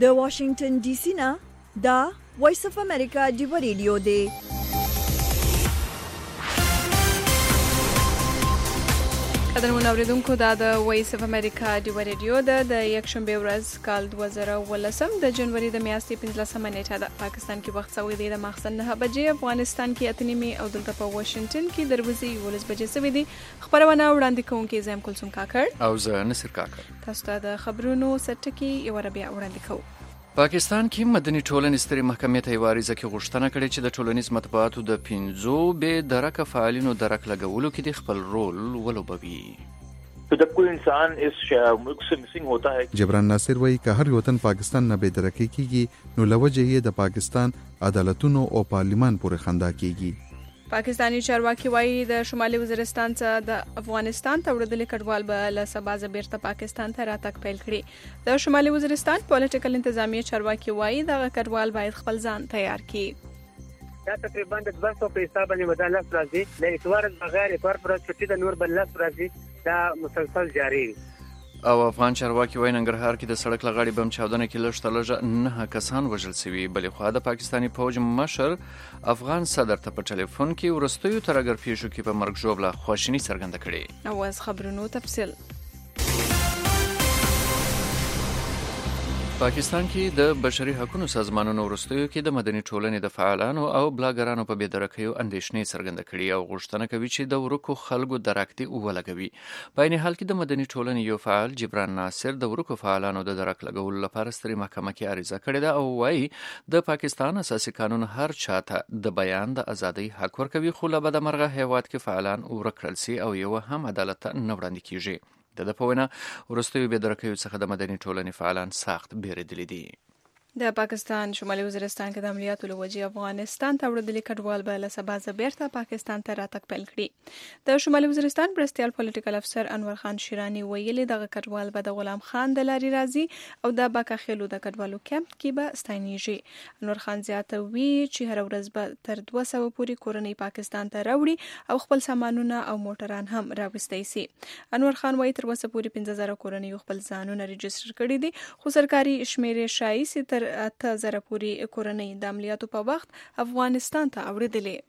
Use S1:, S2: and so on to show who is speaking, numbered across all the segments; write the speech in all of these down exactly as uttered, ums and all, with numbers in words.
S1: د واشنگټن ډي سي نه دا وایس اف امریکا دی ریډیو دی. قدرمن اوریدونکو دا د وایس اف امریکا دی ریډیو ده د یکشنبه ورځ کال دوه زره ولسم د جنوري د میاشتې پنځلسمه نیټه ده. پاکستان کې وخت سوی دی د ماخستن نه بجې، افغانستان کې اته نیمې او دلته په واشنگټن کې د ورځې یولس بجې سوي دي. خبرونه وړاندې کوونکې زم کلثوم کاکړ
S2: او زه نصر کاکړ.
S1: تاسو ته د خبرونو سرټکی یو ربع وړاندې کوو.
S2: پاکستان کې مدني ټولنې سترې محکمې ته یو عریضه کې غوښتنه کړې چې د ټولنیز مطبوعاتو د پنځو بې درکه فعالینو درک لګولو کې د خپل رول ولوبوي.
S3: तो जब कोई इंसान इस मुल्क से मिसिंग होता है.
S4: جبران ناصر وایي که هر وطن پاکستان نه بې درکه کیږي نو لوجه یې د پاکستان عدالتونو او پارلیمان پورې خندا کیږي.
S1: پاکستانی چارواکي وایي د شمالي وزیرستان څخه د افغانستان ته وړاندې کډوال به له سبا بیرته پاکستان ته راتګ پیل کړي. د شمالي وزیرستان پولیټیکل انتظامیه چارواکي وایي د کډوال باید خپل ځان تیار کړي.
S5: دا تقریبا د دوه سوه په حساب باندې مدار لاس راځي له اتوار بغیر اتوار پر چھٹی د نور بل لاس راځي دا مسلسل جاری وي.
S2: او افغان چارواکي وایي ننګرهار کې د سړک لغړی بم چاودنه کې لږ تر لږه نه کسان وژل شوي. بلې خوا د پاکستاني فوج مشر افغان صدر ته په ټلیفون کې ورستیو ترګر پیښو کې په مرګ ژوبله خواشیني څرګنده کړې.
S1: او از خبرونو تفصیل.
S2: پاکستان کې د بشري حقوقو سازمانونو ورستیو کې د مدني ټولنې د فعالانو او بلاګرانو په بېدرکیو اندېښنې څرګنده کړي او غوښتنه کوي چې د ورکو خلکو درک دې ولګوي. په عین حال کې د مدني ټولنې یو فعال جبران ناصر د ورکو فعالانو د درک لګولو لپاره سترې محکمه کې عریضه کړې ده او وایي د پاکستان اساسي قانون هر چاته د بیان د ازادۍ حق ورکوي، خو له بدمرغه هیواد کې فعالان ورکړل سي او یو هم عدالت ته نه وړاندې کیږي. د د په وینا وروستیو بېدرکیو څخه د مدني ټولنې فعالان سخت بیریدلي دي.
S1: د پاکستان شمالي وزیرستان کې د عملیاتو له وجې افغانستان ته وړاندې کډوال به له سبا بیرته پاکستان ته راتګ پیل کړي. د شمالي وزیرستان مرستیال پولیټیکل افسر انور خان شیرانی ویلي دغه کډوال به د غلام خان د لارې راځي او د باکاخیلو د کډوالو کیمپ کې به ستاینیږي. انور خان زیاتوي چې هر ورځ به تر دوه سوه پورې کورنۍ پاکستان ته راوړي او خپل سامانونه او موټران هم راوستي سي. انور خان وایي تر اوسه پورې پنځه زره کورنۍ خپل ځانونه ريجستر کړي دي، خو سرکاري شمیرې ښایي چې تر اته زره پورې کورنۍ د عملیاتو په وخت افغانستان ته اوړېدلې.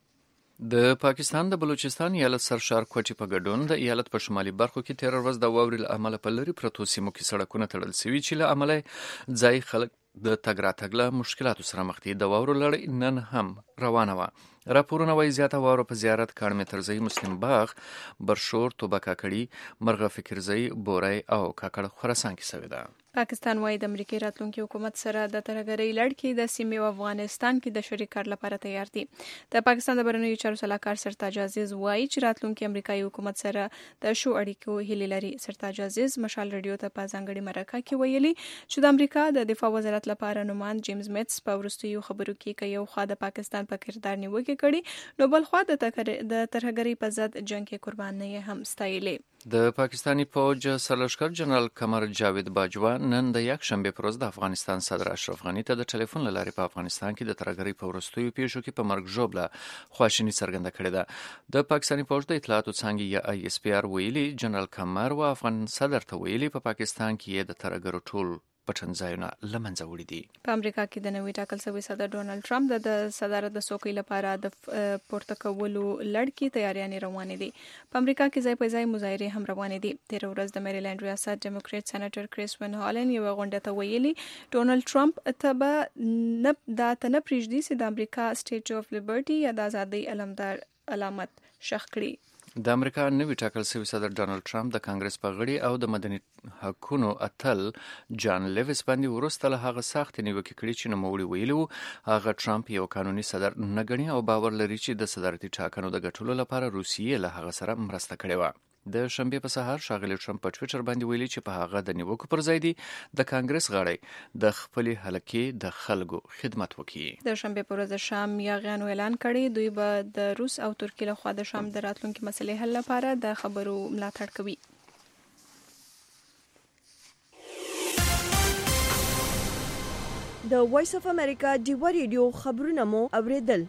S2: د پاکستان د بلوچستان ایالت سرشار کوټي په ګډون د ایالت په شمالي برخو کې تیر ورځ د واورې له امله په لري پرتو سیمو کې سړکونه تړل شوي چې له امله ځای خلک د تګ راتګ له مشکلاتو سره مخ دي. د واورو لړۍ نن هم روانه وه. راپورونه وایي زیاته واوره په زیارت کاڼمې ترزی، مسلم باغ، برشور، توبه کاکړي، مرغه فکرزی، بورای او کاکړ خراسان کې شوې ده.
S1: پاکستان وايي د امریکای راتلونکي حکومت سره د ترهګرۍ لړ کې د سیمې او افغانستان کې د شریک کار لپاره تیار دي. د پاکستان د بهرنیو چارو سلاکار سرتاج عزیز وايي چې راتلونکي امریکایي حکومت سره د شو اړیکو هیله لري. سرتاج عزیز مشال ریډیو ته په ځانګړي مرکه کې ویلي چې د امریکا د دفاع وزارت لپاره نومان جیمز میټس په وروستیو خبرو کې کوي یو خوا د پاکستان په کردار نیوکه کړي نو بل خوا د ترهګرۍ په ضد جنگ کې قرباني هم ستایلې.
S2: د پاکستانی فوج سرلښکر جنرال قمر جاوید باجوا نن د یک شنبه پر ورځ د افغانستان صدر اشرف غنی ته د ټلیفون له لارې په افغانستان کې د ترهګرۍ په وروستیو پیښو کې په مرګ ژوبله خواشیني څرګنده کړې ده. د پاکستانی فوج د اطلاعاتو څانګې یا آی اس پی آر ویلي جنرال قمر و افغان صدر ته ویلي په پاکستان کې د ترهګرو ټول پټنځایونه لمنځه وړي دي.
S1: په امریکا کې د نوي ټاکل شوي صدر ډونالد ټرمپ د صدارت د څوکۍ لپاره د پورته کولو لړ کې تیاریانې روانې دي. په امریکا کې ځای په ځای مظاهرې هم روانې دي. تیر ورځ د میریلند ریاست ډیموکریټ سېنیټر کریس وین هالن یو غونډه ته ویلي ډونالد ټرمپ ته به نه دا ته نه پریږدي چې د امریکا سټیچو اف لیبرټي یا د ازادۍ علمدار علامت شخ کړي.
S2: د امریکا نوی ټاکل شوی صدر ډونالد ټرمپ د کانګرس په غړي او د مدني حقوقو اتل جان لیویس باندې وروسته له هغه سخت نیوکې کړې چې نوموړي ویلي وو هغه ټرمپ یو قانوني صدر نه ګڼي او باور لري چې د صدارتي ټاکنو د ګټلو لپاره روسیې له هغه سره مرسته کړې وه. د شنبه په سهار ښاغلي ټرمپ په ټویټر باندې ویلي چې په هغه د نیوکو پر ځای دی د کانګرس غړي د خپل حلقې د خلکو خدمت وکړي.
S1: د شنبه په ورځ شام یاغیانو اعلان کړی دوی به د روس او ترکیې له خوا د شام د راتلونکي مسلې حل لپاره د خبرو ملاتړ کوي.
S6: د وایس اف امریکا دی ریډیو خبرونه مو اوریدل.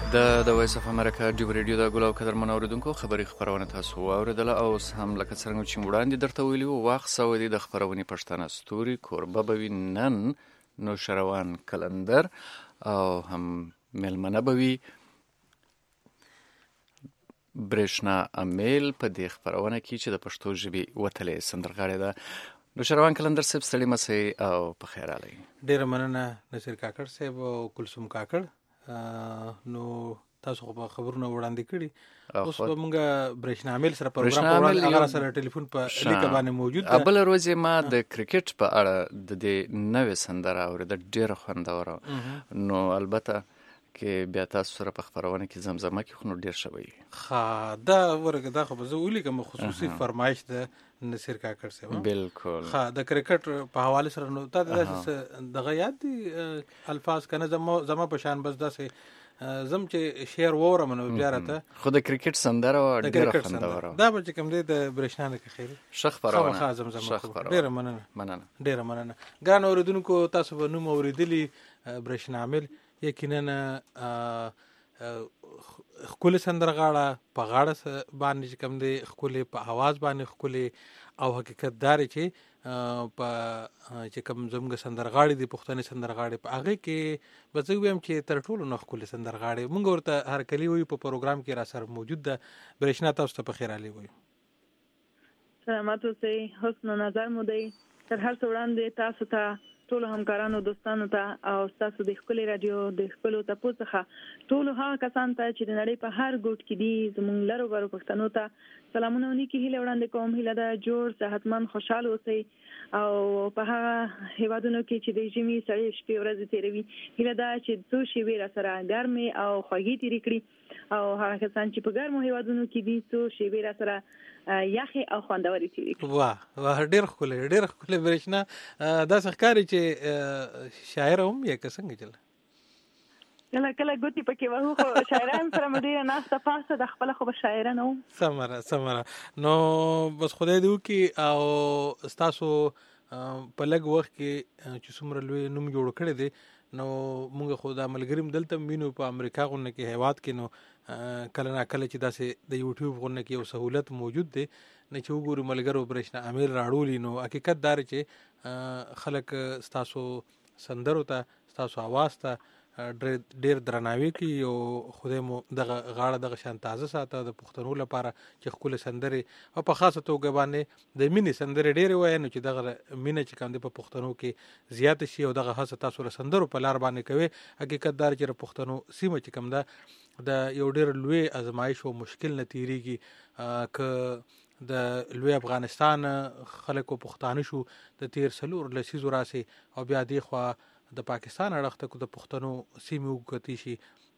S2: د د وایس اف امریکا ډیو ریډیو د ګلو قدر منوریدونکو خبري خبرونه تاسو واوریدله او هم لکه څنګه چې وړاندې درته ویلو وخت سعودي د خبرونې پښتنه ستوري کوربه بوي نن نو شروان کلندر او هم ملمنه بوي برېښنا امیل په دې خبرونه کې چې د پښتو ژبې وتلې سندرغاړې ده نو شروان کلندر صاحب ستړي مسئ او په خیر علي
S7: ډیره مننه نصیر کاکړ صاحب او کلثوم کاکړ نو تاسو خو خبرونه وړاندې کړي اوس به موږ برېښنا امیل سره پروګرام کوو هغه سره ټلیفون په لیکه باندې موجود ده
S2: ابل روز ما د کرکټ په اړه د دې نوې سندره اورېده ډېره خوندوره نو البته کې بیا تاسو سره په خبرونه کې زمزمه کې خو نو ډېر شوی
S7: ښه دا ورګه دا خو به زه ولیکم خصوصي فرمایش ده نصیر کاکړ صاحب
S2: بالکل
S7: ښه د کرکټ په حواله سره نو تا داسې دغه یاد دي الفاظ کنه زما زما په شان بس داسې زم چې شعر وورم نو بیا راته
S2: خو د کرکټ سندره ډېره خوندوره
S7: دا به چې کوم دی د برېښنا نه خیر
S2: شخ خبرونه
S7: ښه زمزمه ډېره مننه
S2: مننه
S7: ډېره مننه ګران اوریدونکو تاسو به نوم اوریدلی برېښنا امیل یقینا خپل سندرغاړه په غاړه باندې چې کوم دی خپل په आवाज باندې خپل او حقیقت دار چې په چې کوم زموږ سندرغاړي دي پښتني سندرغاړي په هغه کې به زه ویم چې تر ټولو نه خپل سندرغاړي مونږ ورته هر کلی وي په پروګرام کې را سره موجود ده برېښنا تاسو ته په خیر علي وي
S8: سلامات اوسئ حسن نظر مو دی تر هر څه وړاندې تاسو ته ټول همکارانو دوستانو ته او تاسو د خپل رادیو د خپل تاسو څخه ټول هغه کسان ته چې د نړۍ په هر ګوټ کې دي زموږ لرو برو پښتنو ته سلامونه ونیکي هیله وړاندې کوم هیله ده جوړ صحتمند خوشاله اوسئ او په هغه هیوادونو کې چې د ژمي سړې شپې ورځې تیروي هیله ده چې څو شېبې را سره ګرمې او خوږې تیرې کړي او هغه کسان چې په ګرمو هیوادونو کې دي څو شېبې را سره یخي او خوندوري تیری
S7: واه واه ډېر ښکلی ډېر ښکلی برېښنا داسې ښکاري چې شاعر هم یې که څنګه چل
S8: کله کله ګوتې پکې وهو خو شاعران سره مې ډېره ناسته پاسته د خپله خو به شاعره نه وم
S7: سمره سمره نو بس خدای دې وکړي او ستاسو په لږ وخت کې چې څومره لوی نوم جوړ کړی دی نو موږ خو د ملګریم دلته وینو په امریکا غونډه کې هیواد کې نو کله نه کله چې داسې د یوټیوب غونډه کې یو سہولت موجود دی نه چې وګورو ملګرو برېښنا امیل راړولي نو حقیقت دار چې خلک ستاسو سندرو ته ستاسو आवाज ته ډېر درناوي کوي او خدای مو دغه غاړه دغه شان تازه ساته د پښتنو لپاره چې ښکلې سندرې او په خاصه توګه باندې د مینې سندرې ډېرې وایي نو چې دغه مینه چې کوم دی په پښتنو کې زیاته شي او دغه هڅه تاسو له سندرو په لار باندې کوي حقیقت دار چې پښتنو سیمه چې کوم ده د یو ډېر لوی ازمایش او مشکل نه تیریږي که د لوی افغانستان خلکو پښتانه شو د تیر سلور لسیزو راسي او بیا دی خو د پاکستان اړخ ته د پښتنو سیمې وګتی شي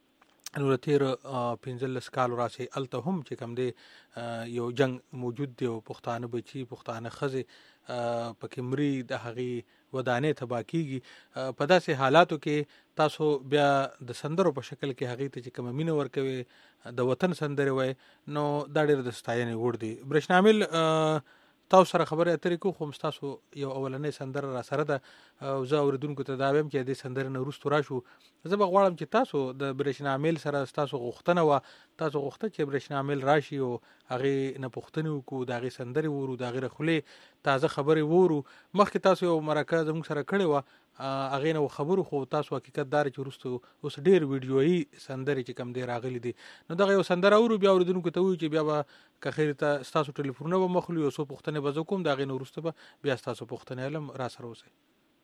S7: نو تیر پنځلس کال راسي الته هم چې کوم دی یو جنگ موجود دی او پښتانه بچي پښتانه خزه پکې مري د هغې ودانې تباه کیږي په داسې حالاتو کې تاسو بیا د سندرو په شکل کې هغې ته چې کومه مینه ورکوي د وطن سندرې وای نو دا ډېر د ستاینې وړ دی برېښنا امیل تاسو سره خبرې اترې کوو خو تاسو یو اولنۍ سندره را سره ده او زه اوریدونکو ته دا وایم چې دې سندرې نه وروسته راشو زه به غواړم چې تاسو د برېښنا امیل سره تاسو غوښتنه وه تاسو غوښته چې برېښنا امیل راشي او هغې نه پوښتنې وکړو د هغې سندرې وورو د هغې له خولې تازه خبرې وورو مخکې تاسو یو مرکه زموږ سره کړې وه هغې نه خبرو خو تاسو حقیقت دار چې وروسته اوس ډېر ویډیویي سندرې چې کوم دی راغلي دي نو دغه یو سندره اورو بیا اوریدونکو ته وایو چې بیا به که خیر ته ستاسو ټلیفونونه به مخلو یو څو پوښتنې به زه کوم د هغې نه وروسته به بیا ستاسو پوښتنې علم را سره اوسئ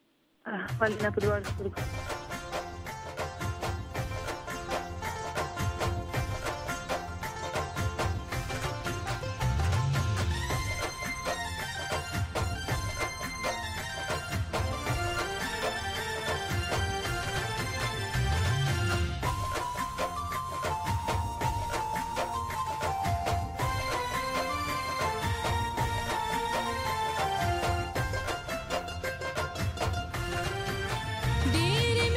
S8: مننه په دواړو سترګو
S9: ډېرې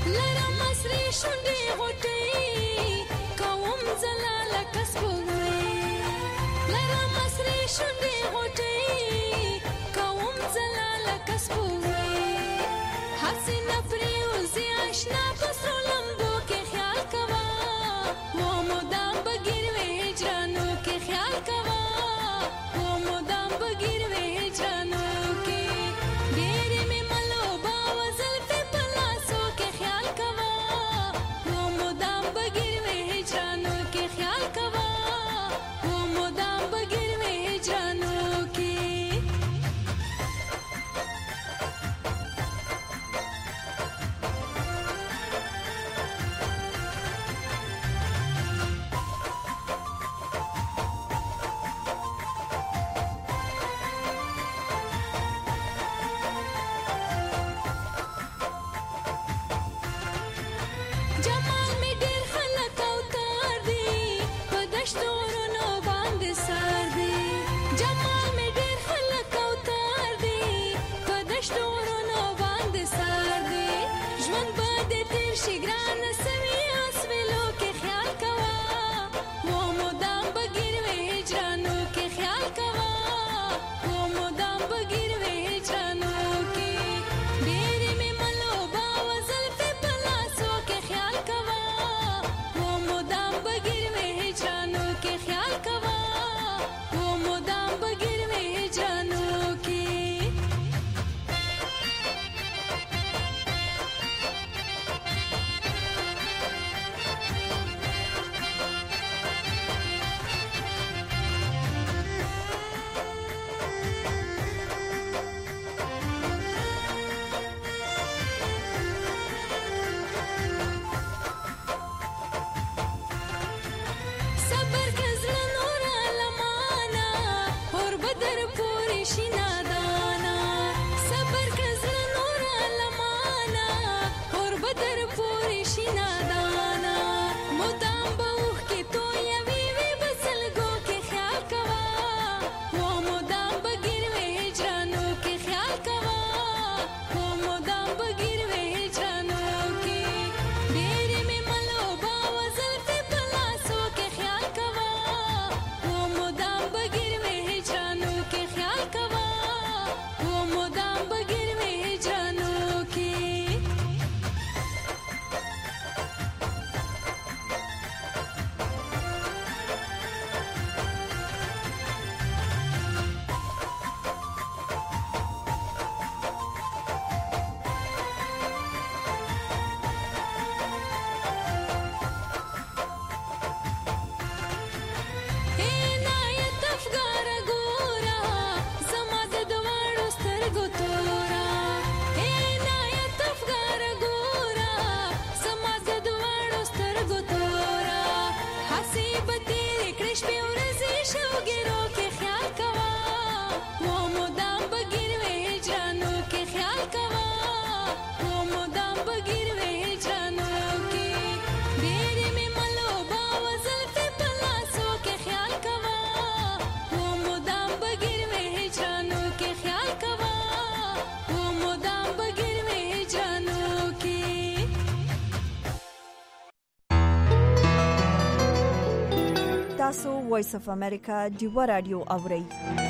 S6: تاسو وایس اف امریکا ډیو رادیو اورئ.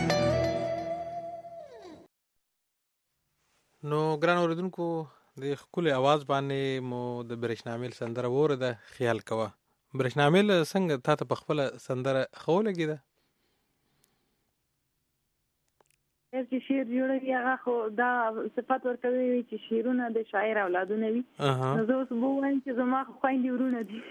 S7: نو ګران اوریدونکو د خپل आवाज باندې مو د برېښنامیل سندره وره ده خیال کوه. برېښنامیل څنګه تاسو په خپل سندره خو لګی ده؟
S8: چې شعر جوړوي هغه خو دا صفات ورکوي چې شعرونه د شاعر اولادونه وي. نو زه اوس به وایم چې زما خویندې ورونه دي.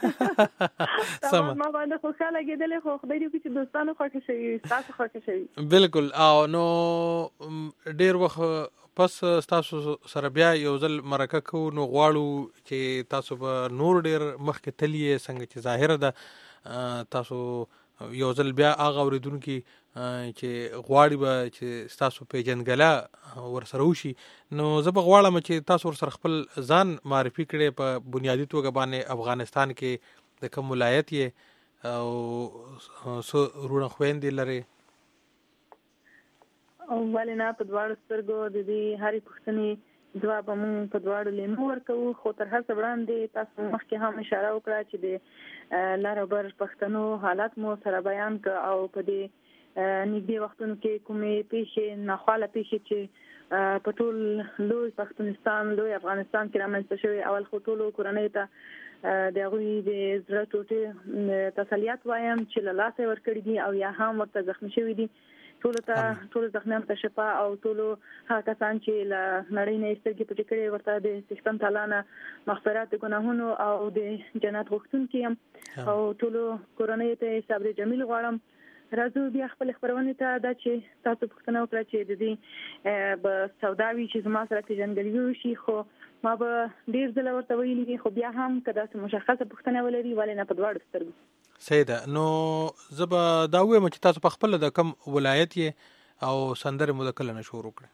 S8: ما باندې خوشحاله کېدلې خو خدای دې وکړي چې دوستانو خوښه شوي وي، ستاسو خوښه شوي.
S7: بالکل. او نو ډېر وخت پس تاسو سره بیا یو ځل مرکه کوو، نو غواړو چې تاسو به نور ډېر مخکې تللی څنګه چې ظاهره ده تاسو یو ځل بیا هغه اوریدونکي چې غواړي به چې تاسو پیژندګله ورسره وشي، نو زه به غواړم چې تاسو ورسره خپل ځان معرفي کړئ په بنیادي توګه باندې افغانستان کې د کوم ولایت یې او څو وروڼه خویندې لرئ؟
S8: ولې نه، په دواړو سترګو د دې هرې پوښتنې ځواب موږ په دواړو لیمو ورکوو. خو تر هر څه وړاندې تاسو مخکې هم اشاره وکړه چې د لر او بر پښتنو حالات مو سره بیان کړ او په دې نږدې وختونو کې کومې پیښې ناخواله پیښې چې په ټول لوی پښتونستان لوی افغانستان کې رامنځته شوی، اول خو ټولو کورنۍ ته د هغوی د زړه ټوټې تسلیات وایم چې له لاسه یې ورکړي دي او یا هم ورته زخمي شوي دي. ټولو ته ټولو زخمیانو ته شفا او ټولو هغه کسان چې له نړۍ نه یې سترګې پټې کړې ورته د څښتن تعالی نه مغفرت د ګناهونو او د جنت غوښتونکي یم او ټولو کورنۍ ته صبر جمیل غواړم. راځو بیا خپل خبرونه ته دا چې تاسو پوښتنه وکړه چې د دې به سوداوي چې زما سره پیژندګلوي وشي، خو ما به ډیر ځله ورته ویلي دي، خو بیا هم که داسې مشخصه پوښتنه ولري ولې نه په دواړو سترګو.
S7: صحیح ده. نو زه به دا ووایم چې تاسو په خپله د کوم ولایت یې او سندرې مو د کله نه شروع کړې؟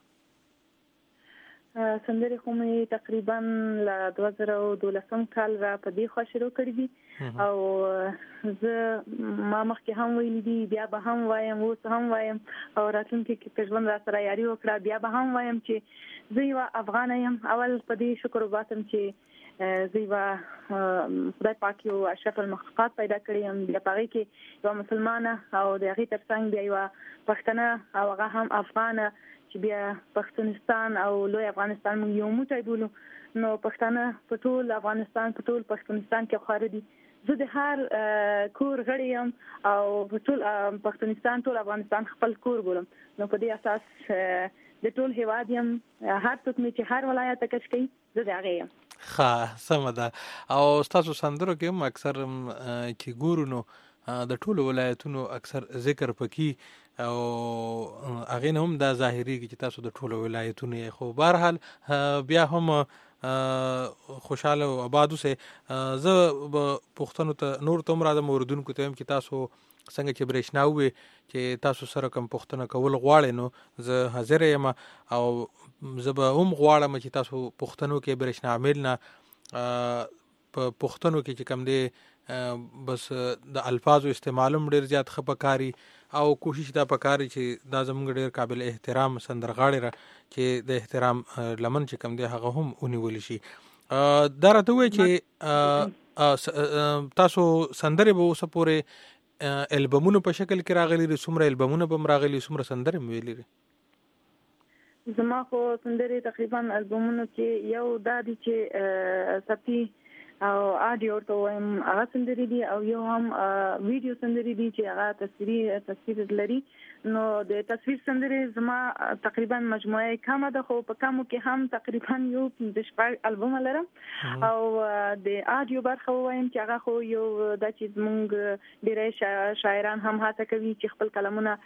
S8: سندرې خو مې تقریبا له دوه زره دولسم کال را په دې خوا شروع کړي دي او زه ما مخکې هم ویلي دي، بیا به هم وایم، اوس هم وایم او راتلونکي کې که ژوند را سره یاري وکړه بیا به هم وایم چې زه یوه افغانه یم. اول په دې شکر وباسم چې زه یوه خدای پاک یو اشرف المخلوقات پیدا کړی یم، بیا په هغې کې یوه مسلمانه او د هغې تر څنګ بیا یوه پښتنه او هغه هم افغانه چې بیا پښتونستان او لوی افغانستان موږ یو موټی بولو. نو پښتانه په ټول افغانستان په ټول پښتونستان کې خواره دي. زه د هر کور غړی یم او په ټول پښتونستان ټول افغانستان خپل کور بولم. نو په دې اساس د ټول هیواد یم، هر څوک مې چې هر ولایت ته کش کوي زه د هغې یم.
S7: ښه سمه ده. او ستاسو سندرو کې هم اکثر چې ګورو نو د ټولو ولایتونو اکثر ذکر پکې او هغې نه هم دا ظاهریږي چې تاسو د ټولو ولایتونو یې، خو بهرحال بیا هم خوشحاله او آباد اوسئ. زه به پوښتنو ته نور ته هم راځم، اوریدونکو ته هم چې تاسو څنګه چې برېښنا ووې چې تاسو سره کوم پوښتنه کول غواړئ نو زه حاضر یم او زه به هم غواړم چې تاسو پوښتنو کې برېښنا عامل نه په پوښتنو کې چې کوم دی بس د الفاظو استعمال هم ډېر زیات ښه پکاري او کوشش دا پکاري چې دا زموږ ډېر قابل احترام سندرغاړي را چې د احترام لمن چې کوم دی هغه هم ونیول شي. دا راته ووایي چې تاسو سندرې به اوسه پورې البمونو په شکل کې راغلي دي، څومره البمونه به هم راغلي، څومره سندرې هم ویلي دي؟
S8: زما خو سندرې تقریبا البمونو کې یو دا دي چې سپي او آډیو ورته وایم هغه سندرې دي او یو هم ویډیو سندرې دي چې هغه تصویري تصویر لري. نو د تصویر سندرې زما تقریبا مجموعه کمه ده، خو په کمو کې هم تقریبا یو پنځه شپږ البوم لرم. او د آډیو برخه وایم چې هغه خو یو دا چې زموږ ډېری شاعران هم هڅه کوي چې خپل کلمونه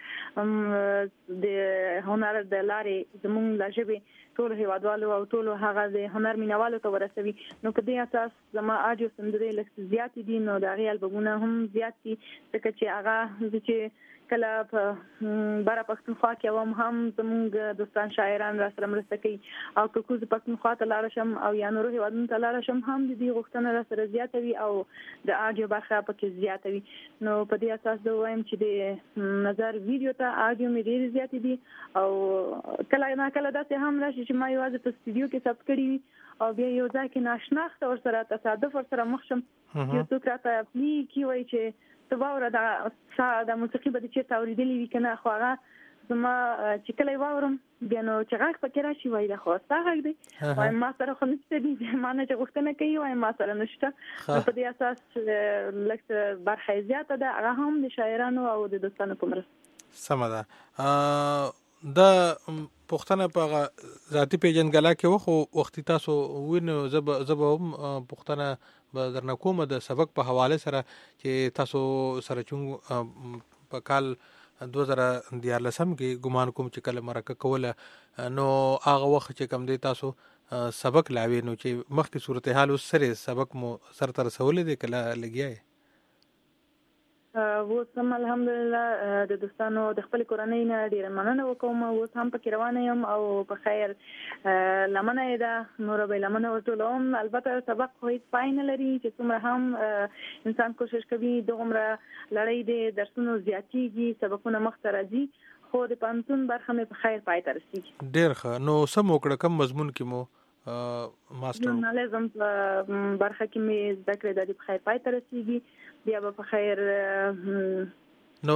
S8: د هنر د لارې زموږ له ژبې ټول هیوادوالو او ټول هغه د هنر مینوالو ته ورسوي. نو په دې اساس زما آډیو سندرې لږ زیات دي، نو د هغې البمونه هم زیات دي، ځکه چې هغه زه چې کله په بره پښتونخوا کې وم هم زموږ دوستان شاعران را سره مرسته کوي او که کوزه پښتونخوا ته لاړه شم او یا نورو هیوادونو ته لاړه شم هم د دې غوښتنه را سره زیاته وي او د آډیو برخه پکې زیاته وي. نو په دې اساس زه وایم چې د نظر ویډیو ته آډیو مې ډېرې زیاتې دي او کله نه کله داسې هم راشي چې ما یوازې په سټوډیو کې ثبت کړي وي او بیا یو ځای کې ناشناخته ورسره تصادف ورسره مخ شم، یو څوک راته پلي کي وایي چې ته واوره دا د موسیقي به دې چېرته اورېدلې وي که نه، خو هغه زما چې کله یې واورم بیا نو چې غږ پکې راشي وایي دا خو ستا غږ دی، وایم ما سره خو نشته دي، ما نه چې غوښتنه کوي وایم ما سره نشته. نو په دې اساس لږ برخه یې زیاته ده، هغه هم د شاعرانو او د دوستانو په مرسته.
S7: سمه ده. دا پوښتنه په هغه ذاتي پیژندګلا کې وه، خو وختي تاسو وینو زه به هم پوښتنه به درنه کومه د سبق په حواله سره چې تاسو سره چون په کال دوه زره دیارلسم کې ګمان کوم چې کله مرکه کوله نو هغه وخت چې کوم دی تاسو سبق لاوي نو چې مخکې صورتحال اوس سره سبق مو سر ته رسولی دی کله لګیا یې؟
S8: اوس هم الحمدلله د دوستانو د خپل کورنۍ نه ډیره مننه وکوم، اوس هم پکې روانه یم او په خیر لمنه یې ده، نوره به یې لمنه ورټولوم. البته سبق خو هېڅ پای نه لري چې څومره هم انسان کوشش کوي دغومره لړۍ د درسونو زیاتېږي، سبقونه مخته راځي، خو د پوهنتون برخه مې په خیر پای ته رسېږي.
S7: ډېر ښه. نو څه مو وکړه، کوم مضمون کې مو ماستر
S8: ژورنالیزم په برخه کې مې زده کړې د په خیر پای ته رسیدي بیا به په خیر
S7: نو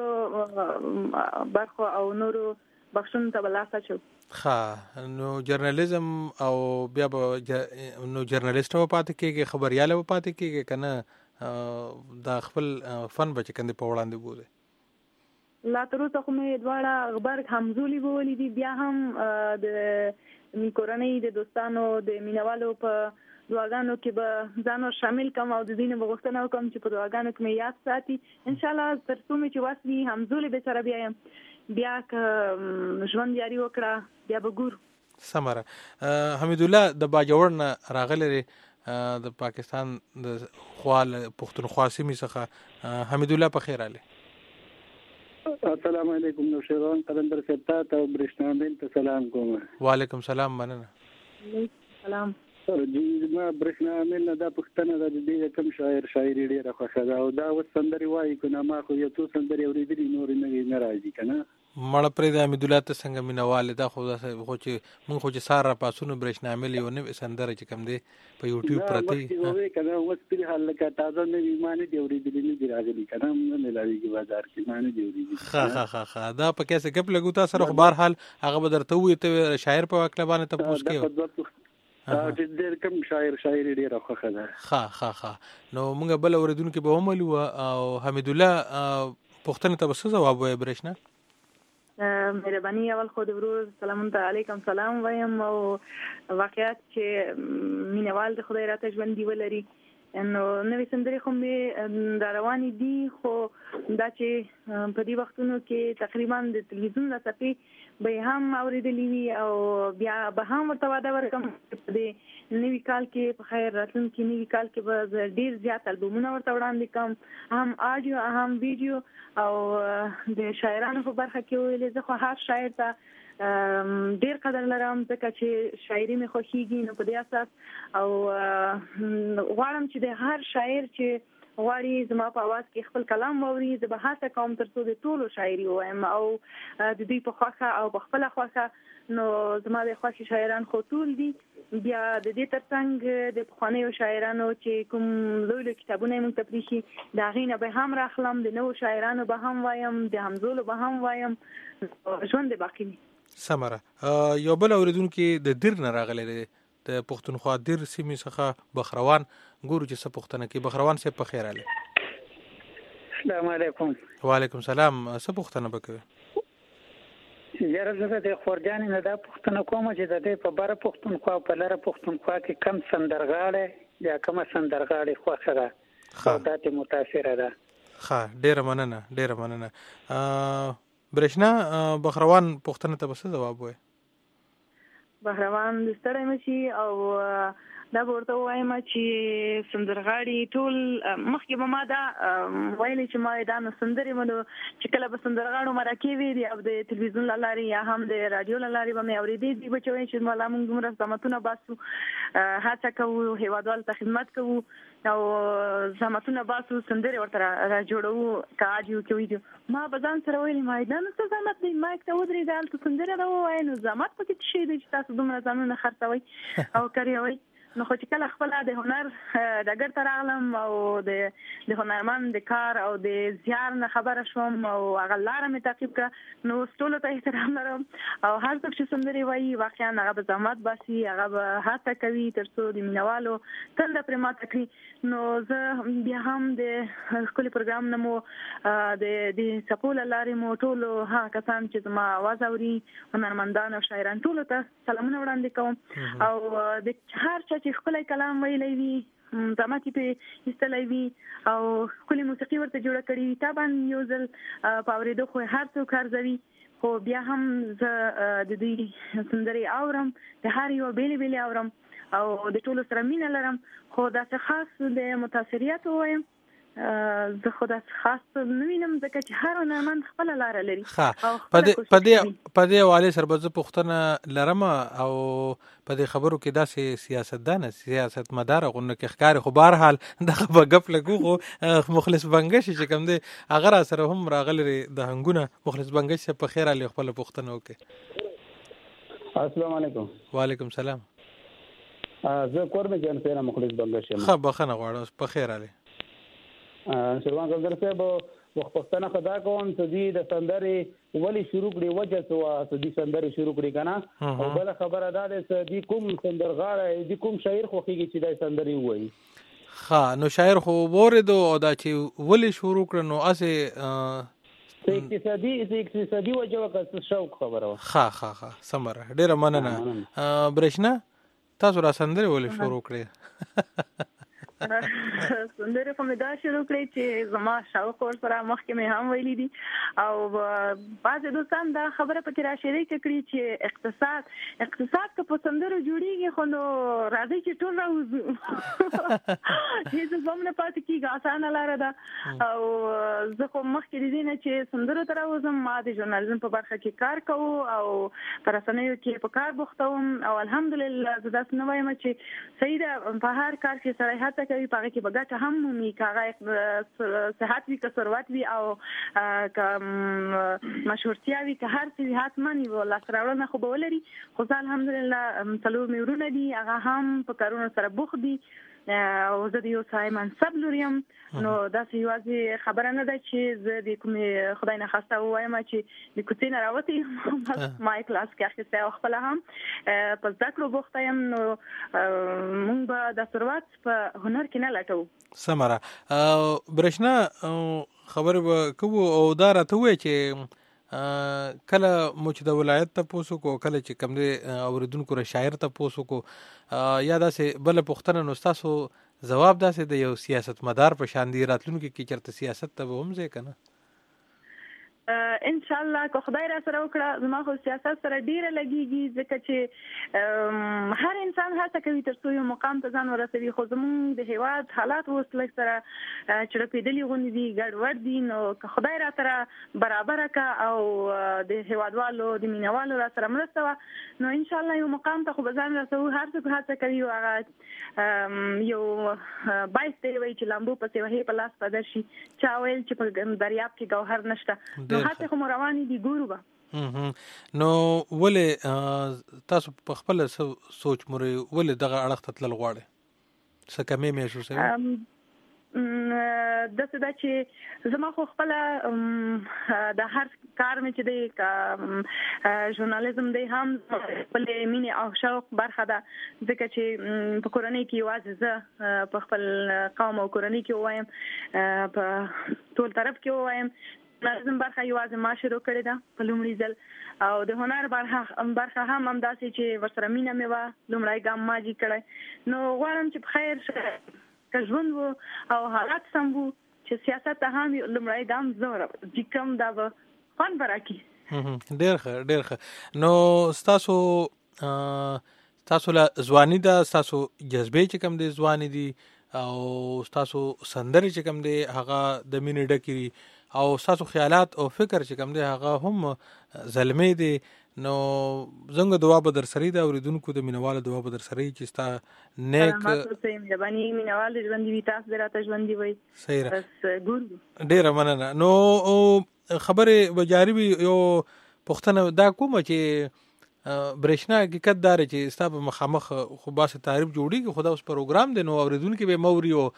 S8: برخه او نورو بخښنو ته بلاسه شو.
S7: ها نو جرنالیزم او بیا به نو جرنالیست و پاتې کېږي خبرياله و پاتې کېږي کنه دا خپل فن بچ کندې په وړاندې بوله
S8: لا تر اوسه خو مې دواړه خبر همزولي بولې دي بیا هم د می کورنۍ د دوستانو د مینوالو په دعاګانو کې به ځانو شامل کوم او د دین بغوښتنه وکم چې په دعاګانو کې مې یاد ساتي ان شاء الله تر څو مې چې واسي همزولي به سره بیا بیا ک ژوند جاری وکړه بیا به ګور
S7: سمره حمید الله د باجوړ نه راغلی د پاکستان د خوال پښتونخوا سیمې څخه حمید الله په خیر اله
S9: السلام علیکم نوشیروان قلندر ستا ته برشنامین ته سلام کوم.
S7: وعلیکم سلام مننه.
S8: سلام.
S9: جی ما برشنامین دا پښتنه د دې کم شاعر شاعري ډیره خوښه ده او دا و سندري وایي کنه ما خو یو څو سندري اورېدلې نور نه نه راځي کنه
S7: مړه پرې د حمید الله ته څنګه مینواله دا خو خو چې مونږ خو چې ساره پاسونو برشنامل یو نه سندره چې کم دی په یوټیوب پرتی
S9: وای کنه اوس په حال کې تاسو نه ایمان دی اورېدلې نه دی راغلي کنه نه لاريږي بازار کې مان دی اورېدلې
S7: ها ها ها ها دا په کیسه کپ لګو تاسو سره خو بهر حال هغه به درته وي ته شاعر په وکړه باندې ته پوښ کې
S9: ا دې ډېر کم شاعر شاعري ډېر خوښه ده.
S7: ها ها ها نو مونږ بل اوریدونکو به وملو او حمید الله پښتنه ته څه جواب وای برښنا
S8: مهرباني اول خو د ورور سلام علیکم سلام وایم او واقعیت چې مینوال د خدای راته ژوند دی ولري نو نوې سندري خو مې دا رواني دي خو دا چې په دې وختونو کې تقریبا د تلویزیون د صفحې به هم اوریدلې وي او بیا به هم ورته واده ورکم په دې نوې کال کې په خیر راتلونکي نوې کال کې به ډیر زیات البومونه ورته وړاندې کوم هم آډیو هم ویډیو او د شاعرانو په برخه کې ویلې زه خو هر شاعر ته ډیر قدر لرم ځکه چې شاعري مې خوښیږي نو په دې اساس او غواړم چې د هر شاعر چې غواړي زما په आवाज کې خپل کلام ووري زه به هڅه کوم تر څو د ټولو شاعري وایم او د دې په خوښه او په خپل خوښه نو زما د خوښي شاعران خو ټول دي بیا د دې ترڅنګ د پخوانیو شاعرانو چې کوم لوی لوی کتابونه موږ ته پریښي دا غینه به هم راخلم د نوو شاعرانو به هم وایم د همزولو به هم وایم ژوند باقی
S7: سمره یو بل اوریدونکو د دیر نه راغلی دی د پښتونخوا دیر سیمې څخه بخروان ګورو چې څه پښتنه کې بخروان سه په خیر اله
S9: السلام علیکم.
S7: وعلیکم سلام څه پښتنه بکوي
S9: یاره زه د خورجان نه دا پښتنه کوم چې د دې په بار پښتونخوا په لاره پښتونخوا کې کم سندرغاړي یا کوم سندرغاړي خوښه ده او دا ته متاثر ده.
S7: ها ډیره مننه ډیره مننه برښنا بخروان پښتنه ته څه جواب وای
S8: بهروان د ستړی مشي او دا ورته وایم چې سندرغاړي ټول مخکې به ما دا ویلې چې ما دا نو سندري مونږ چې کله به سندرغاړو مرکه وی دی او د تلویزیون لاري یا هم د رادیو لاري به مې اورېدې دي بچوي چې مولا موږ دومره زماتونه باسو هڅه کوو هیوادوال ته خدمت کوو او زماتونه باسو سندري ورته را جوړو کاډیو کې ویډیو ما بزان سره ویلې ما دا نو څه زمات دی ما ته ودرې دالته سندري دا وای نو زمات پکې شي دی چې تاسو دومره ځانونه خرڅوي او کوي نو خو چې کله خپل د هنر دګر تر عالم او د د هنرمند د کار او د زیار نه خبره شوم او هغه لار مې تعقیب کړ نو ټول ته احترام لرم او هر څوک چې سندري وایي واقعا هغه به زحمت باسي هغه به هڅه کوي تر څو د مینوالو تنده پر ماته کړي نو زه بیا هم د خپل پروګرام نمو د د سپول لارې مو ټول ها کسان چې زما आवाज اوري هنرمندان او شاعران ټول ته سلامونه وړاندې کوم او د هر چا چې خپل کلام ویلی وي زماتي په استلای وي او خپل موسیقي ورته جوړه کړي تابان یو ځل په اورېدو خو هر څوک ارزوي خو بیا هم زه د دې سندري اورم د هر یو بیل بیل اورم او د ټولو سره مینه لرم خو دا څه خاص د متاثریات وایم زه خدا خاص نوینم ځکه چې هر هنرمند خپل لار لري
S7: او په دې په دې په دې حواله سره به پښتنه لرم او په دې خبرو کې داسې سیاستدان سیاست مدار غونډه کې ښکار خو بهر حال دغه بغپ لګو مخلص بنگش چې کوم دی اگر سره هم راغلی د هنګونه مخلص بنگش په خیر علي خپل پښتنه وکي.
S9: السلام علیکم.
S7: وعلیکم سلام.
S10: زه کورمه جان سره مخلص بنګ شم.
S7: خه بخنه غواړم په خیر علي.
S10: شروان ګلدر صاحب وخت پښتنه خدا کوم ته دي د سندرې ولی شروع کړي وجه څه وا ته دي سندرې شروع کړي کنه او بل خبره ده چې دي کوم سندرغاړي دي کوم شاعر خوږي چې د سندرې وایي.
S7: ها نو شاعر خو وریدو او دا چې ولی شروع کړ نو اسه
S10: اقتصادي اقتصادي وجه وکړه شوق خبره
S7: ها ها ها سمره ډیره مننه. برښنا تاسو را سندرې ولی شروع کړې؟
S8: سندره خو مې دا شروع کړې چې زما شوق ور سره مخکې مې هم ویلي دي او بعض دوستان دا خبره پکې را شریک کړي چې اقتصاد اقتصاد که په سندرو جوړیږي خو نو راځي چې ټول راوځو هیڅ زموږ نه پاتې کېږي اسانه لاره ده او زه خو مخکې دي نه چې سندرو ته راوځم ما د ژورنالیزم په برخه کې کار کوو او په رسنیو کې په کار بوخته وم او الحمدلله زه داسې نه وایم چې صحیح ده په هر کار کې سره هڅه کوي پاره کې بغاټه هم مومي کاغه صحت وی که ثروت وی او که مشهورتیا وی که هر څه حتما یو لاسراوړنه خو به ولري خو الحمدلله څلور میورونه دي هغه هم په کارونو سره بوخت دي او زه د یو ځای منصب لرم نو دا یوازې خبره نه ده چې زه د کوم خدای نه خواسته وایم چې د کوڅې نه راوتې ما کلاس کې اخیسته او خپل هم په زده کړو بوخته یم نو موږ به د ثروت په هنر کې نه لټو.
S7: سمره برښنا خبره کوو او دا راته وایي چې کله مو چې د ولایت ته پوسو کو کله چې کوم دی اوریدونکو را شاعر ته پوسو کو یا داسې بل پښتنه نو تاسو جواب داسې د یو سیاست مدار په شان دی راتلونکو کې چرته سیاست ته هم ځای کنه
S8: ان شاء الله که خدای را سره وکړه زما خو سیاست سره ډیره لګیږي ځکه چې هر انسان هڅه کوي تر څو یو مقام ته ځان ورسوي خو زموږ د هیواد حالات اوس لږ سره چړپېدلي غوندې دي ګډوډ دي نو که خدای را سره برابره کا او د هیوادوالو د مینوالو را سره مرسته وه نو ان شاء الله یو مقام ته خو به ځان رسوو هر څوک هڅه کوي او هغه یو باعث دی وایي چې لامبو پسې وهې په لاس بدر شي چا ویل چې په دریاب کې ګوهر نشته نو هڅه خو روانې دي ګورو به
S7: نو ولې تاسو په خپل سوچ موري ولې دغه اړخ ته تلل غواړئ څه کمې مې شو سره
S8: داسې دا چې زما خو خپل د هر کار مې چې دی ژورنالیزم دی هم خپل مینې او شوق برخه ده ځکه چې په کورنۍ کې یوازې زه په خپل قوم او کورنۍ کې وایم په ټول طرف کې وایم ژورنالیزم برخه یوازې ما شروع کړې ده په لومړي ځل او د هنر برخه برخه هم همداسې چې ورسره مینه مې وه لومړی ګام ما جي کړی نو غواړم چې په خیر که ژوند وو او حالات سم وو چې سیاست ته هم لومړی ګام زه جکم دا به خوند به راکړي.
S7: ډېر ښه ډېر ښه نو ستاسو ستاسو له ځواني ده ستاسو جذبې چې کوم دی ځواني دي او ستاسو سندرې چې کوم دی هغه د مینې ډکې دي او ستاسو خیالات او فکر چې کوم دی هغه هم زلمې دي نو زنګ دعا به در سره ده اوریدونکو د مینوالو دعا به در سره چې ستا نیک
S8: مهرباني مینوال ژوند دی تاسو دراته ژوند دی وای
S7: صحیح
S8: بس ګور
S7: ډیر مننه نو خبره بجاری یو پښتنه دا کومه چې برښنا حقیقت دار چې ستا په مخامخ خو باسه تعریف جوړیږي خدا اوس پروګرام دی نو اوریدونکو به موري او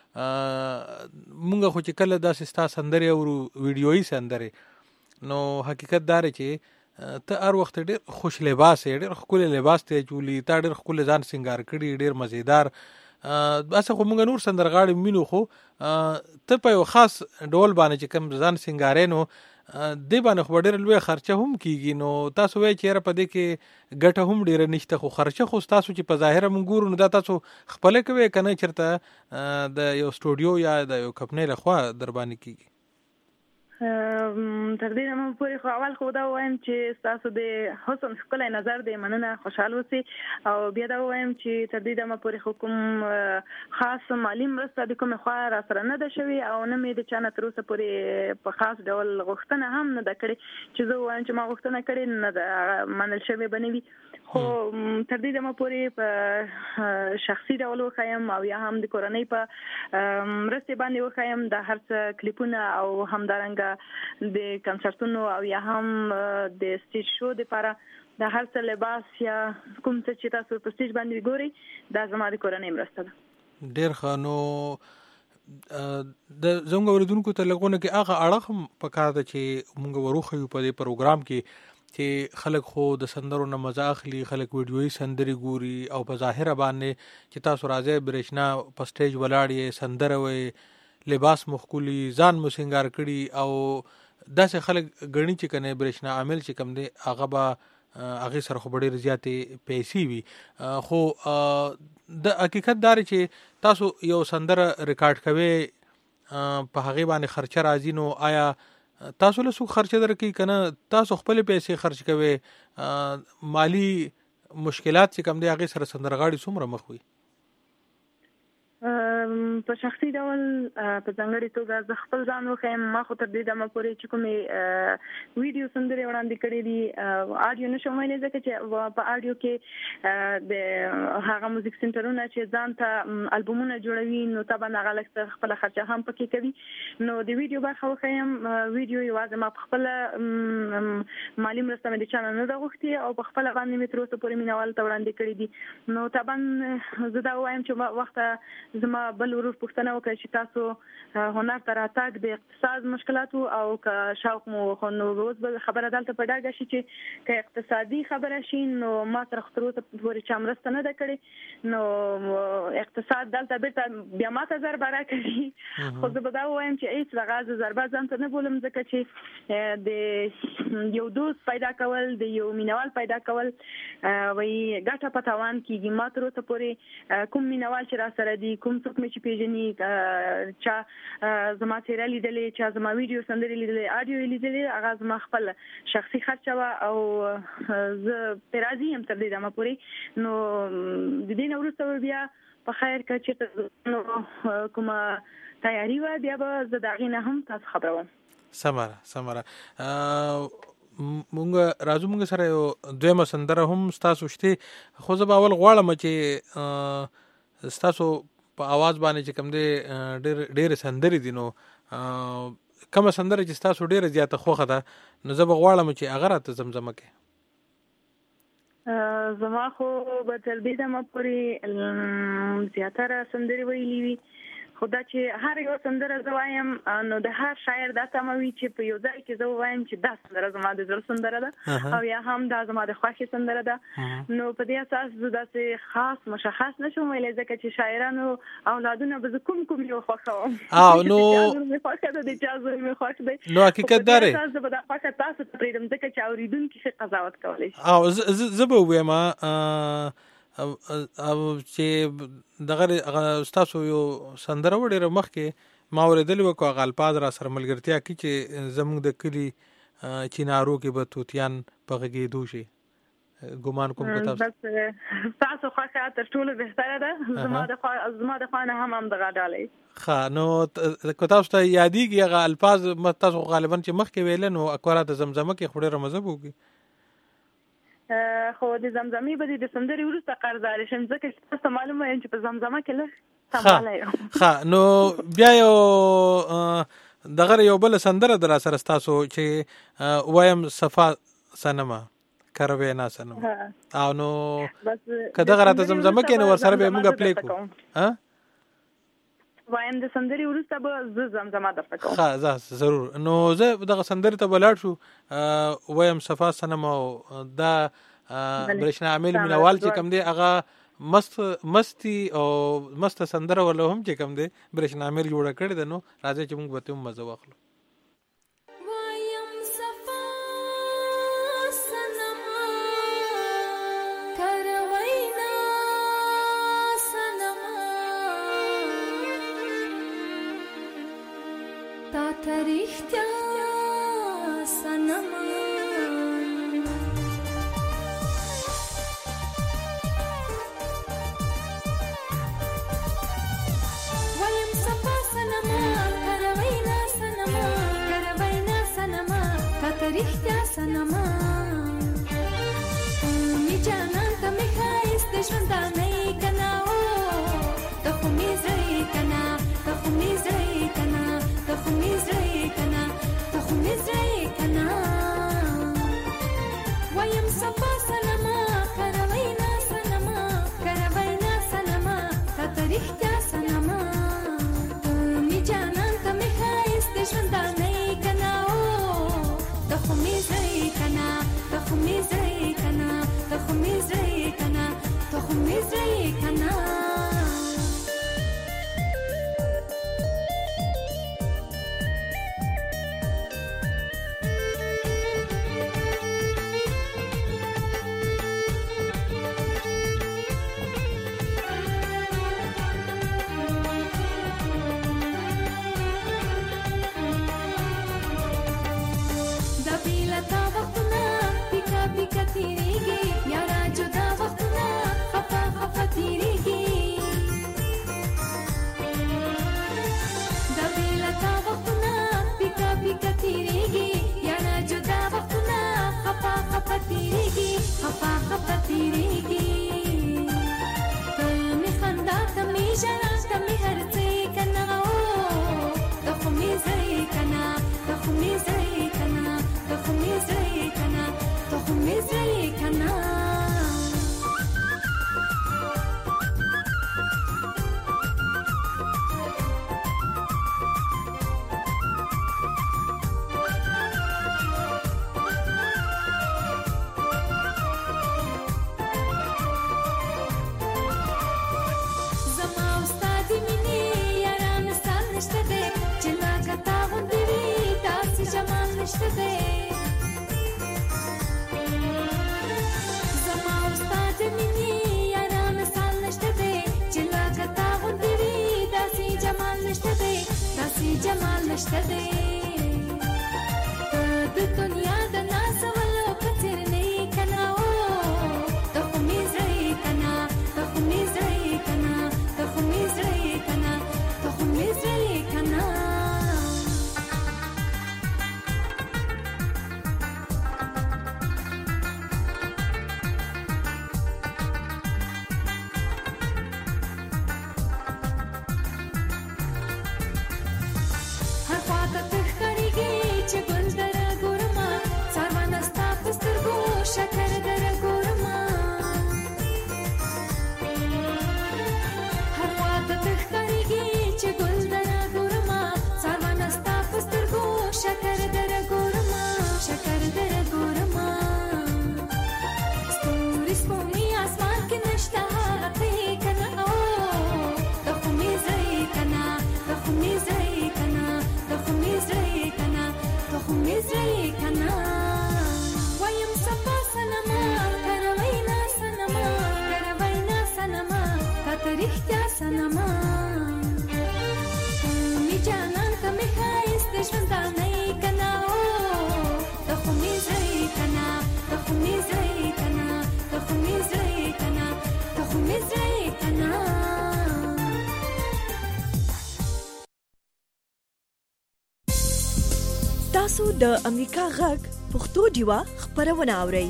S7: مونږ خو چې کله داسې ستا سندرې او ویډیويي سندرې نو حقیقت دار چې ته هر وخت ډېر خوش لباس ډېر ښکلی لباس ته چولی تا ډېر ښکلی ځان سنگار کړي ډېر مزیدار اسه خو موږ نور سندرغاړي مینو خو ته په یو خاص ډول باندې چې کوم ځان سنگارې نو دی باندې خو ډېر لوی خرچه هم کیږي نو تاسو وایي چې په دې کې ګټه هم ډېر نشته خو خرچه خو تاسو چې په ظاهر موږ ګورو نو دا تاسو خپل کوي کنه چرته د یو سټوډیو یا د یو کمپنۍ لخوا در باندې کیږي
S8: تر دې نه مې پوره خو اول خو دا وایم چې تاسو د حسن ښکلی نظر دی مننه خوشحال اوسئ او بیا دا وایم چې تر دې دمه پورې کوم خاص مالي مرسته د کومې خوا را سره نه ده شوې او نه مې د چا نه تر اوسه پورې په خاص ډول غوښتنه هم نه ده کړې چې زه ووایم چې ما غوښتنه کړې نه ده منل شوې به نه وي خو تر دې دمه پورې په شخصي ډول وښایم او یا هم د کورنۍ په مرستې باندې وښایم د هر څه کلیپونه او همدارنګه د کنسرتونو او یا هم د سټیج شو لپاره د هر څه لباس یا کوم څه چې تاسو په سټیج باندې ګوري دا زما د کورنۍ مرسته ده.
S7: ډیر ښه. نو د زموږ اوریدونکو ته لګونه کې هغه اړه هم پکار ده چې موږ وروخه یو په دې پروګرام کې چې خلک خو د سندرو نه مزه اخلي، خلک ویډیوي سندري ګوري او په ظاهره باندې چې تاسو راځي برېښنا په سټیج ولاړ سندره وي، لباس مخکولي، ځان مو سنگار کړي او داسې خلک غني چې کنه برېښنا عامل چې کم دی هغه به هغه سره خو ډېر زیاتې پیسې وي. خو د حقیقت دار چې تاسو یو سندره ریکارډ کوي په هغه باندې خرچه راځي، نو آیا تاسو له څو خرچه درکې کنه تاسو خپل پیسې خرچ کوي؟ مالی مشکلات چې کم دی هغه سره سندرغاړي څومره مخ وي؟
S8: په شخصي ډول په ځانګړي توګه زه خپل ځان وښیم. ما خو تر دې دمه پورې چې کومې ویډیو سندرې وړاندې کړې دي آډیو نشم ویلی، ځکه چې په آډیو کې د هغه موزیک سنټرونه چې ځان ته البومونه جوړوي نو طبعا هغه لږ خپله خرچه هم پکې کوي. نو د ویډیو برخه وښیم. ویډیو یوازې ما په خپله مالي مرسته مې د چا نه ده غوښتې او په خپله باندې مې تر اوسه پورې مینوالو ته وړاندې کړي دي. نو طبعا زه دا ووایم چې وخته زما بل ورور پوښتنه وکړه چې تاسو هنر ته راتګ د اقتصاد مشکلاتو او که شوق مو خو نو اوس به خبره دلته په ډاګه شي چې که اقتصادي خبره شي نو ما سره خو تر اوسه پورې چا مرسته نه ده کړې، نو اقتصاد دلته بیرته بیا ما ته ضربه راکوي. خو زه به دا ووایم چې هېڅ دغه زه ضربه ځان ته نه بولم، ځکه چې د یو دوست پیدا کول، د یو مینوال پیدا کول وایي ګټه په تاوان کېږي. ما تر اوسه پورې کوم مینوال چې را سره دي، کوم څوک مې چې پیژني، چا زما څېره لیدلې، چا زما ویډیو سندرې لیدلې، آډیو یې لیدلې، هغه زما خپل شخصي خرچه وه او زه پرې راضي یم تر دې دمه پورې. نو د دې نه وروسته به بیا په خیر که چېرته کومه تیاري وه بیا به زه د هغې نه هم تاسو خبروم.
S7: سمره سمره. مونږ راځو مونږ سره یو دویمه سندره هم ستاسو شته، خو زه به اول غواړم چې ستاسو په आवाज باندې چې کوم دی ډېر ډېر سندري دي، نو کومه سندره چې تاسو ډېره زیاته خوښه ده نو زه به غواړم چې هغه راته زمزمه کړئ.
S8: زما خو به تر دې دمه پورې زیاتره سندرې ویلي وي، خو دا چې هر یو سندره زه وایم نو د هر شاعر دا تمه وي چې په یو ځای کې زه ووایم چې دا سندره زما د زړه سندره ده او یا هم دا زما د خوښې سندره ده. نو په دې اساس زه داسې خاص مشخص نشم ویلی، ځکه چې شاعرانو اولادونه به زه کوم کوم یو خوښوم.
S7: او نو
S8: مې خوښه ده، د چا زوی مې خوښ دی.
S7: نو حقیقت دا دی
S8: زه به دا خوښه تاسو ته پرېږدم، ځکه چې اورېدونکي ښه قضاوت کولی شي.
S7: او زه به ووایم او چې دغه ستاسو یو سندره و ډېره مخکې ما اورېدلې وه، که هغه الفاظ را سره ملګرتیا کړي چې زموږ د کلي چینارو کې به توتیان په غږېدو شي. ګمان کوم که تاسو
S8: ستاسو خوښه تر ټولو بهتره ده، زما د خوا نه هم همدغه ډالۍ.
S7: ښه، نو که تاسو ته یادېږي هغه الفاظ تاسو غالبا چې مخکې ویله نو اکوره د زمزمه کې خو ډېره مزه به وکړي.
S8: خو د زمزمې به د سندرې وروسته قرضدارې شم، ځکه چې تاسو ته معلومه یم چې په زمزمه کې لږ سموالی یم.
S7: ښه، نو بیا یو دغه یو بله سندره ده را سره ستاسو چې وایم صفا صنمه کروینا صنمه، او نو که دغه راته زمزمه کې نو ورسره به موږ پلی کړو.
S8: وایم د سندرې وروسته به زه زمزمه درته کوم.
S7: ښه، زه ضرور. نو زه دغه سندرې ته به لاړ شو، وایم صفا صنمه او دا برېښنا عامل مینوال چې کوم دی هغه مست مستی او مست سندره ولا هم چې کوم دی برېښنا عامل جوړه کړې ده، نو راځي چې موږ به ته هم مزه واخلو.
S11: تاریخ سنما ویم صفا سنما کروینا سنما کروینا سنما تاریخ سنما می جانان ته می خایست ژوند نه کنا او ته خو می زړی کنا ته خو می زړی کنا ته خو می زړی کنا ته خو می زړی کنا وایم صفا نشته دی زما او ستا د مینې یاره مثال نشته دی چې لکه تا غوندې وي داسې جمال نشته دی داسې جمال نشته دی ته د دنیا د نازولو په څېر نه یې که نه او ته خو مې زړه یې که نه ته خو مې زړه یې که نه ته خو مې زړه یې که نه ته خو مې زړه یې که نه هر خواته ته ښکارېږې چې ګل دره ګورمه څاروانه ستا په سترګو شکر دره ګورمه هر خواته ته ښکارېږې چې ګل دره ګورمه څاروانه ستا په سترګو شکر دره ګورمه شکر دره ګورمه ستوري سپوږمۍ اسمان کې نشته هغه ته یې که نه او ته خو مې زړه یې که نه ته خو مې زړه یې که نه ته خو مې زړه یې که نه ته خو مې زړه یې که نه وایم صفا صنمه کره وینا صنمه کره وینا صنمه تا ته رښتیا صنمه مې جانان ته مې ښایست د ژوندانه یې که نه او ته خو مې زړه یې که نه ته خو مې زړه یې که نه ته خو مې زړه یې که نه ته خو مې زړه یې که نه
S6: تاسو د امریکا غږ پښتو ډیوا خبرونه اورئ.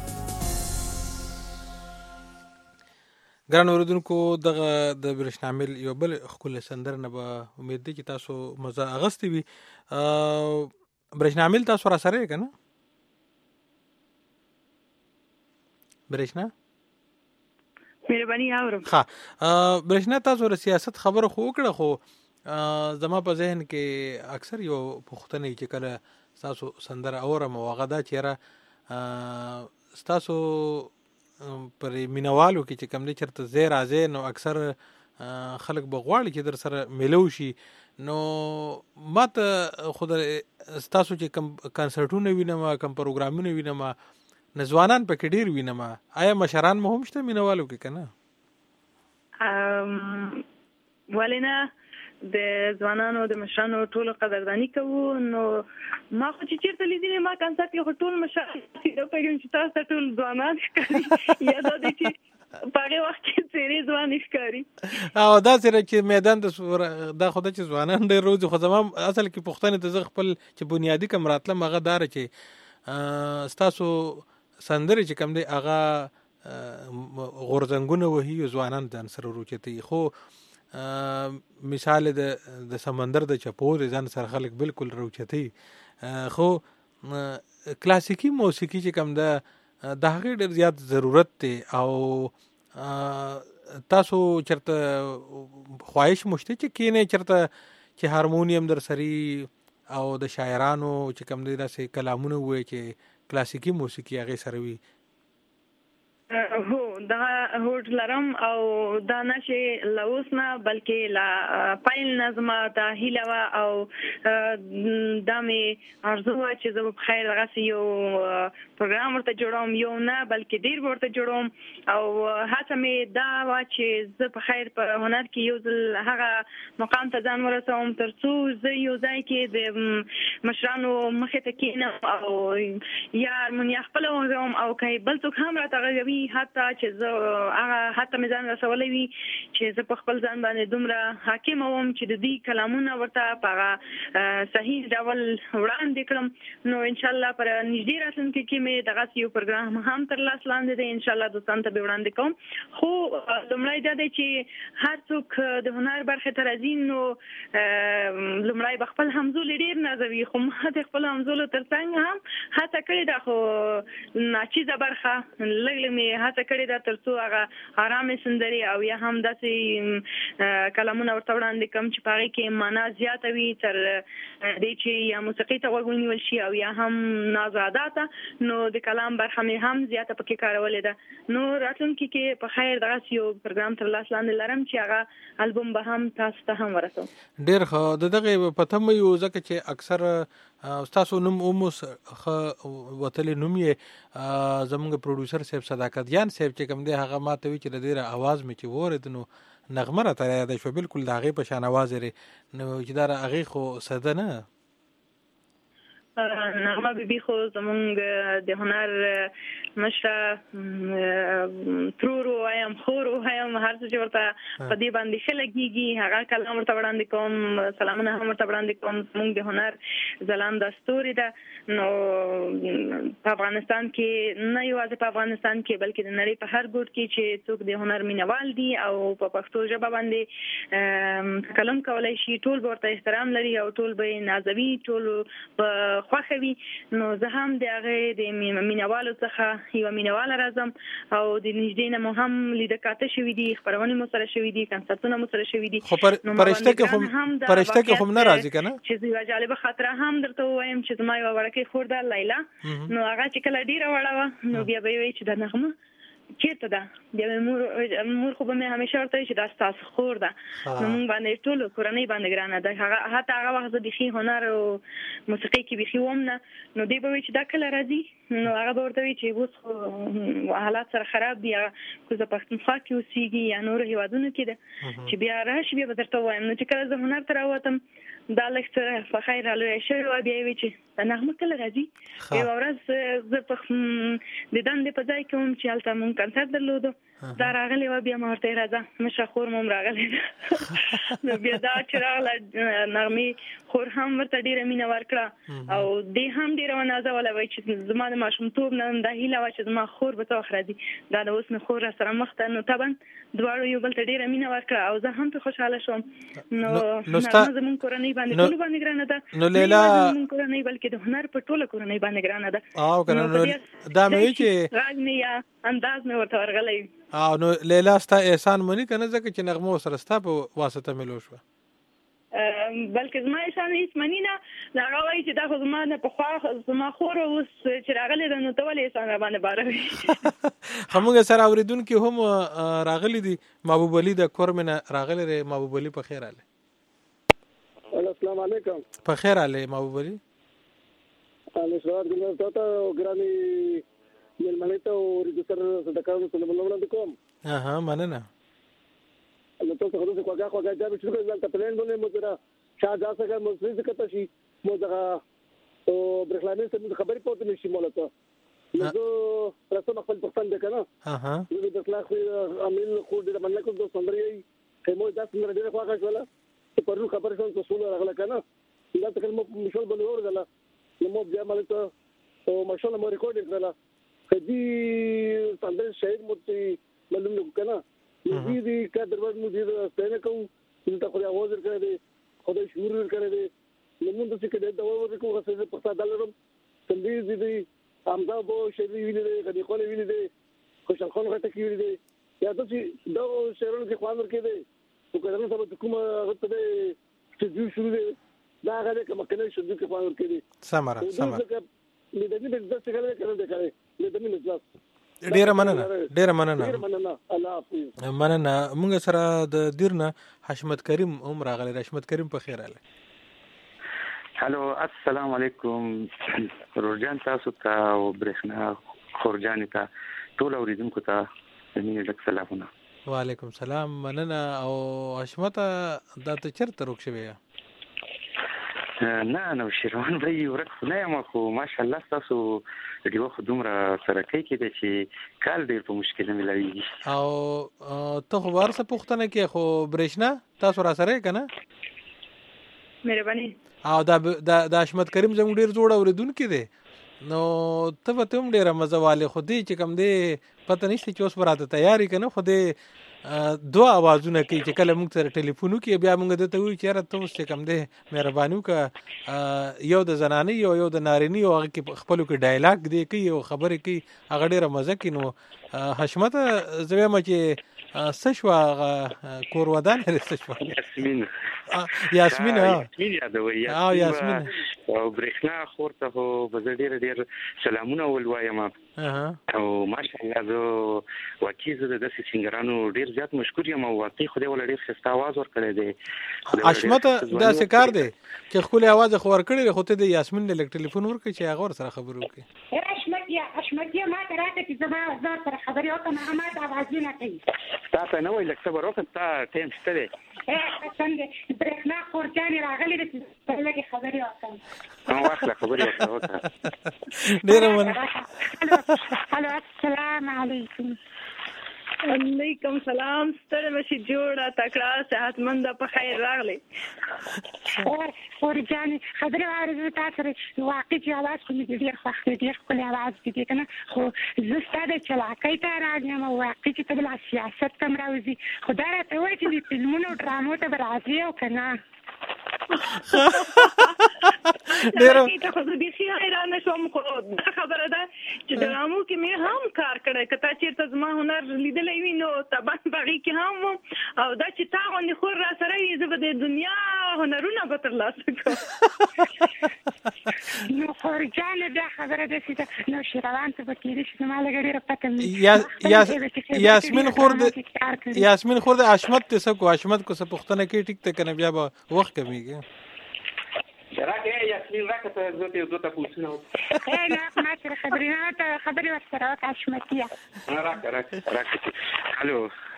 S7: ګران اوریدونکو دغه د برېښنامل یو بل ښکلی سندره نه به امید دی چې تاسو مزه اخیستې وي. برېښنامل تاسو را سره یې که نه برېښنا
S8: مهرباني اورم.
S7: ښه برېښنا تاسو د سیاست خبره خو وکړه خو زما په ذهن کې اکثر یو پوښتنه چې کله ستاسو سندره اورم او هغه دا چې یاره ستاسو پر مینوالو کې چې کوم دی چېرته ځای راځئ نو اکثر خلک به غواړي چې در سره میلو شي. نو ما ته خو ستاسو چې کوم کنسرټونه وینم کوم پروګرامونه وینم نه ځوانان پکې ډېر وینم آیا مشران مو هم شته مینوالو کې که نه؟
S8: ولې نه د ځوانانو د مشرانو ټولو قدرداني کوو. نو ما خو چې چېرته لیدلې ما کنسرت کې خو ټول مشران دا پوهېږم چې تاسو ته ټول ځوانان ښکاري یا دا دی چې په هغې وخت کې څېرې ځوانې ښکاري
S7: او داسې ده چې میدان ته دا خو ده چې ځوانان ډېر روزي خو زما اصل کې پوښتنې ته زه خپل چې بنیادي کوم راتلم هغه دا ده چې ستاسو سندرې چې کوم دی هغه غورځنګونه وهي ځوانان ځان سره روچتوي. خو مثال د د سمندر د چپو د ځان سره خلک بالکل روچتوي. خو کلاسیکي موسیقي چې کوم ده د هغې ډېر زیات ضرورت دی او تاسو چېرته خواهش مو شته چې کښېنئ چېرته چې هارمونیم در سري او د شاعرانو چې کوم دی داسې کلامونه ووایي چې کلاسیکي موسیقي هغې سره وي؟
S8: هو دا هوډ لرم او دا نه چې له اوس نه بلکې له پیل نه زما دا هیله وه او دا مې ارزو وه چې زه به په خیر دغسې یو پروګرام ورته جوړوم یو نه بلکې ډېر به ورته جوړوم او هڅه مې دا وه چې زه په خیر په هنر کې یو ځل هغه مقام ته ځان ورسوم تر څو زه یو ځای کې د مشرانو مخې ته کښېنم او یا هارمونیا خپله وغږوم او که بل څوک هم راته غږوي حتی چې زه هغه حتی مې ځان رسولی وي چې زه په خپل ځان باندې دومره حاکمه وم چې د دوی کلامونه ورته په هغه صحیح ډول وړاندې کړم. نو انشاءالله پر نږدې راتلونکي کې مې دغسې یو پروګرام هم تر لاس لاندې دی انشاءالله دوستانو ته به وړاندې کوم. خو لومړی دا دی چې هر څوک د هنر برخې ته راځي نو لومړی به خپل همزولي ډېر نازوي خو ما د خپل همزولو تر څنګ هم هڅه کړې ده خو ناچیزه برخه لږ لږ مې هڅه کړې ده تر څو هغه ارامې سندرې او یا هم داسې کلامونه ورته وړاندې کړم چې په هغې کې معنا زیاته وي تر دې چې یا موسیقۍ ته غوږ ونیول شي او یا هم نازاده ته نو د کلام برخه مې هم زیاته پکې کارولې ده. نو راتلونکي کې په خیر دغسې یو پروګرام تر لاس لاندې لرم چې هغه البوم به هم تاسو ته هم ورسوم.
S7: ډېر ښه. د دغې په تمه یو ځکه چې اکثر تاسو نوم اوموس خ وتل نوم یې زمونږ پروډوسر صاحب صداقت جان صاحب چې کوم دی هغه ماته وی چې ډیره आवाज می چې ورید نو نغمه را تر یاد شو بالکل د هغه په شان आवाज لري نو چې دا هغه خو ساده نه
S8: نغمه بیبي خو زمونږ د هنر مشره ترور وایم خور وایم هر څه چې ورته په دې باندې ښه لګېږي هغه کلام ورته وړاندې کوم سلامونه هم ورته وړاندې کوم زمونږ د هنر ځلانده ستوري ده نو په افغانستان کې نه یوازې په افغانستان کې بلکې د نړۍ په هر ګوټ کې چې څوک د هنر مینوال دي او په پښتو ژبه باندې تکلم کولی شي ټول به ورته احترام لري او ټول به یې نازوي ټول به خوښوي نو زه هم د هغې د مینوالو څخه یوه مینواله راځم او د نږدې نه مو هم لیده کاته شوي دي خپرونې مو سره شوي دي کنسرتونه مو سره شوي دي
S7: خو پرشته کې پرشته کې هم نه راځي که نه
S8: چې یوه جالبه خاطره هم درته ووایم چې زما یوه وړکۍ خور ده لیلا نو هغه چې کله ډېره وړه وه نو بیا به یې وایي چې دا نغمه چیرته ده بیا مور مور خو به مې همیشه ورته وایي چې دا ستاسو خور ده نو موږ باندې ټولو کورنۍ باندې ګرانه ده هغه حتی هغه وخت زه بیخي هنر او موسیقۍ کې بیخي وم نه نو دی به وایي چې دا کله راځي نو هغه به ورته وایي چې اوس خو حالات سره خراب دي هغه کوزه پښتونخوا کې اوسېږي یا نورو هېوادونو کې ده چې بیا راشي بیا به درته ووایم نو چې کله زه هنر ته راووتم دا لږ څه په خیر رالویه شوې وه بیا یې وایي چې دا نغمه کله راځي یوه ورځ زه په د دندې په ځای کې وم چې هلته مونږ کنسرت درلودو دا راغلې وه بیا ما ورته یې راځه مشره خور مو هم راغلی ده نو بیا دا چې راغله نغمې خور هم ورته ډېره مینه ورکړه او دې هم ډېره ونازوله وایي چې زما د ماشومتوب نه دا هیله وه چې زما خور به څه وخت راځي دا د اوس مې خور را سره مخ ته نو طبعا دواړو یو بل ته ډېره مینه ورکړه او زه هم پرې خوشحاله شوم نو نغمه زمونږ کورنۍ باندې ټولو باندې ګرانه ده
S7: نو لیلا
S8: زمونږ کورنۍ بلکې د هنر په ټوله کورنۍ باندې ګرانه ده
S7: او که نه دا مې وایي چې
S8: غږ مې یا انداز مې ورته ورغلی
S7: او نو لیلا ستا احسان مني که نه ځکه چې نغمه ورسره ستا په واسطه ملو شوه
S8: بلکې زما احسان هېڅ مني نه هغه وایي چې دا خو زما نه پخوا زما خور اوس چې راغلی ده نو ته ولې احسان راباندې باروي
S7: خو موږ سره اورېدونکي هم راغلي دي محبوب علي د کورمې نه راغلی دی محبوب علي په خیر راغلی
S12: السلام علیکم
S7: په خیر راغلی محبوب علي
S12: نشوار ګل ته ګراني مېلمنې ته او ریجستر صدقانو سره وړاندې کوم
S7: ها ها مننه
S12: نو تاسو خو څه کوګه کوګه چې شروع کړل ته پلان باندې مو سره شاه ځاسه کوم مسلې څه کته شي مو دا او برخلانه سم خبرې پوت نشي مولته نو زه رسم خپل پښتون ده کنه
S7: ها ها
S12: نو د اخلاق عامل خو دې باندې کوم د سندري که مو دا څنګه ډېر خواږه شولا ته پرلو خبرې شو ته سول راغله کنه دا ته مو مشول بل ورغله نو مو بیا مالته او مشول مو ریکارډ کړله کدي سندري شهید مو معلوم کنه دې دې کا دروازه مدیر ستنه کوم چې تا خو आवाज ورکړی دی خدای شعور ورکړی دی نو موږ څه کې دا وایو چې کوم څه په پښتو دلرم تندې دې امدا بو شری ویلې دی کدي خو ویلې دی خوشحال خان غټه کې ویلې دی یا ته چې دا شهرونو کې خوان ورکړي دی نو کله نو سبا کومه غته دی چې جو شروع دی دا هغه کوم کنه چې جو کې خوان ورکړي دی
S7: سمره سمره
S12: دې دې دې څه کوي کنه دې کوي دې دې نه ځلاس
S7: ډیره مننه ډیره مننه
S12: ډیره مننه الله حافظ
S7: مننه موږ سره د دیرنه حشمت کریم هم راغلی حشمت کریم په خیر راغلی
S13: هالو السلام علیکم رورجان تاسو ته او برښنا خورجان ته ټول اوریدونکو ته زمينه ډک سلامونه
S7: وعلیکم السلام مننه او حشمت دا ته چرته روک شوی
S13: نه نو شیروان به یو ورک نه یم خو ماشاءالله تاسو دیو خو دومره سره کوي کې چې کال ډیر په مشکله ملوي
S7: او ته خو ورسه پوښتنه کې خو برښنا تاسو را سره کنه
S8: مهرباني
S7: او دا د حشمت کریم زموږ ډیر جوړ اوریدونکو دی نو ته به تم ډیره مزواله خو دې چې کم دی پته نشته چې اوس براته تیاری کنه خو دې دوه आवाजونه کوي چې کله موږ سره ټلیفون وکي بیا موږ دته وی چې را ته اوس کم دی مهرباني وکړه یو د زنانه یو یو د نارینه یو هغه کې خپل کې ډایلاګ دی کوي او خبرې کوي هغه ډیره مزه کوي نو حشمت زویم چې سشوا کور ودان لري سشوا
S13: یاسمین
S7: یاسمین
S13: یاسمین یادوي
S7: او یاسمین
S13: او برېښنا خورته هو بزر ډیر ډیر سلامونه ولوایم او ماشاءالله زه واقعي زه د سنگرانو ډیر زیات مشکور یم او واقعي خدای ول ډیر ښه आवाज ورکړی دی
S7: اشمت دا څه کار دی چې خپل आवाज خو ورکړی خو ته د یاسمین له ټلیفون ورکړي چې هغه سره خبرو وکړي
S14: اشمت یا اشمت یا ما راته چې زما زار سره خبرې وکړم ما د आवाज نه کوي
S13: تاسو نه وای لکه صبر وکړه تا ټیم شته دی
S14: ا څنګه برېښنا خورجاني راغلي د لږه خبرې وکړم
S13: نو واخله خبرې وکړه
S7: ډیر من
S14: الو السلام علیکم
S8: علیکم سلام ستړي مشي جوړه تکړه صحتمند په خیر راغلي
S14: خورجاني خبرې واره تاسو سره واقعي چې आवाज خو دې ډیر خوښ دې ډیر خپل आवाज دې کنه خو زه ستاسو چلاکۍ ته راځم او واقعي چې په سیاست کم راوځي خدای راته وایي چې فلمونو ډرامو ته راځي او کنه
S8: ډېر ته خو دې شي حیران شوم خو خبره ده چې ډرامو کې مې هم کار کړی کته چیرته زما هنر لیدلې وي نو تبان باغی کې هم او دا چې تا غوښنه خور را سره یې زه د دنیا هنرونه به ترلاسه کوم
S14: نو خورجان دا خبره ده چې نو شیروان ته به کېږي چې ما لګړي راپته
S7: یاسمین خورد یاسمین خورد اشمت څه کو اشمت کو څه پښتنه کې ټیک ته کنه بیا به وخت کمیږي
S13: راکه یاسمین راکه ته زه ته دوه تاسو
S14: نه نه ما سره خبرې نه ته خبرې ورسره وکړه اشمتیا
S13: راکه راکه راکه الو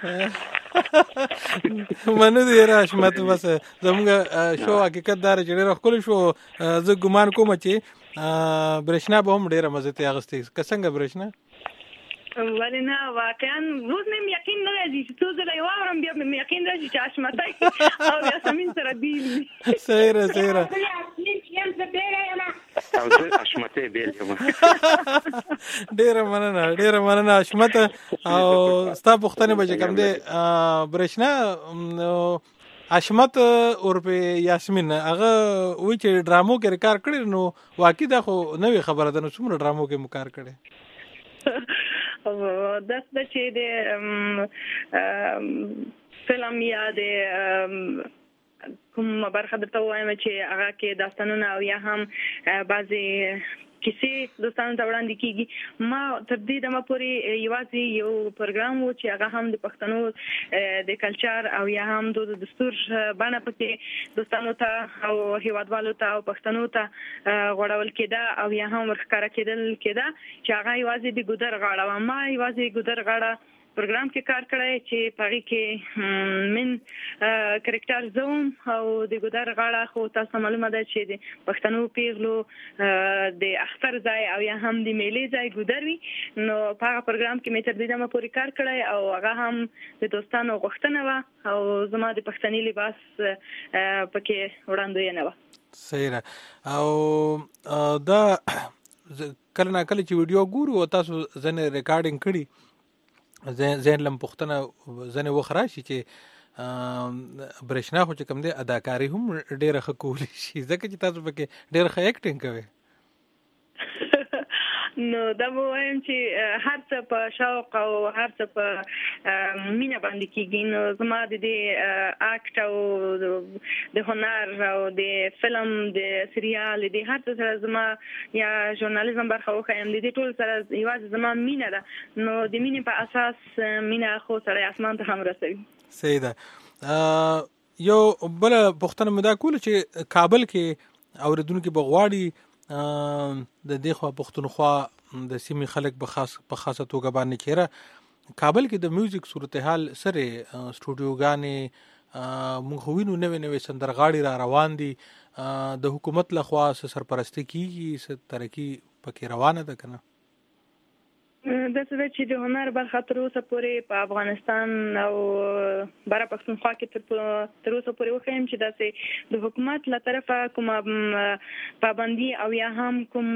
S7: منو دې را اشمت بس زموږ شو حقیقت دار چې ډېر خپل شو زه ګمان کوم چې برېښنا به هم ډېره مزه ته اغستې که څنګه برېښنا
S8: ولنه واقعا روز مې یقین نه راځي چې څو ځله یو اورم بیا مې یقین راځي چې اشمتای او یاسمین سره بیل
S7: صحیح را صحیح را
S13: او زه اشمتای بیل یم
S7: ډېره مننه ډېره مننه اشمت او ستا پوښتنې به چې کوم دی برېښنا اشمت اور په یاسمین هغه وی چې ډرامو کې کار کړی نو واقعي دا خو نوې خبره ده نو څومره ډرامو کې مو کار کړی
S8: داس د چې د فلم یا د کوم برخه درته وایم چې هغه کې داستانونه او یا هم بعضي کیسې دوستانو ته وړاندې کیږي ما تر دې دمه پورې یوازې یو پروګرام و چې هغه هم د پښتنو د کلچر او یا هم د دستور باندې پکې دوستانو ته او هیوادوالو ته او پښتنو ته غوړول کېده او یا هم ورښکاره کېدل کېده چې هغه یوازې د ګودر غاړه و ما یوازې ګودر غاړه پروګرام کې کار کړی چې پغی کې من کریکټر زوم او د ګودر غاړه خو تاسو معلومه ده چې د پښتنو پیغلو د اختر ځای او یا هم د میلې ځای ګودر وي نو په هغه پروګرام کې مې تر دې دمه پورې کار کړی او هغه هم د دوستانو غوښتنه وه او زما د پښتني لباس پکې وړاندوینه وه
S7: صحیح او دا کله نه کله چې ویډیو ګورو تاسو ځنه ریکارډینګ کړي زین لم پختنه زنه وخراشي چې برېښنا خو چې کوم دی اداکاری هم ډېره ښه کولی شي ځکه چې تاسو پکې ډېر ښه ایکټینګ کوئ
S8: نو دا مو وایم چې هر څه په شوق او هر څه په مینه باندې کېږي نو زما د دې اکټ او د هنر او د فلم د سریال د هر څه سره زما یا ژورنالیزم برخه وښیم د دې ټول سره یوازې زما مینه ده نو د مینې په اساس مینه خو سړی اسمان ته هم رسوي
S7: صحیح ده یو بل پوښتنه مې دا کوله چې کابل کې اوریدونکو بغواړي د دې خوا پښتونخوا د سیمې خلک په خاص په خاصه توګه باندې چیرې کابل کې د میوزیک صورتحال سره سټوډیوګانې موږ وینو نوې نوې سندرغاړي را روان دي د حکومت لخوا سرپرستی کیږي س ترقی پکې روانه ده کنه
S8: د څه چې د هنر برخه تر اوسه پورې په افغانستان او بره پښتونخوا کې تر اوسه پورې وخیم چې داسې د حکومت له طرفه کومه پابندي او یا هم کوم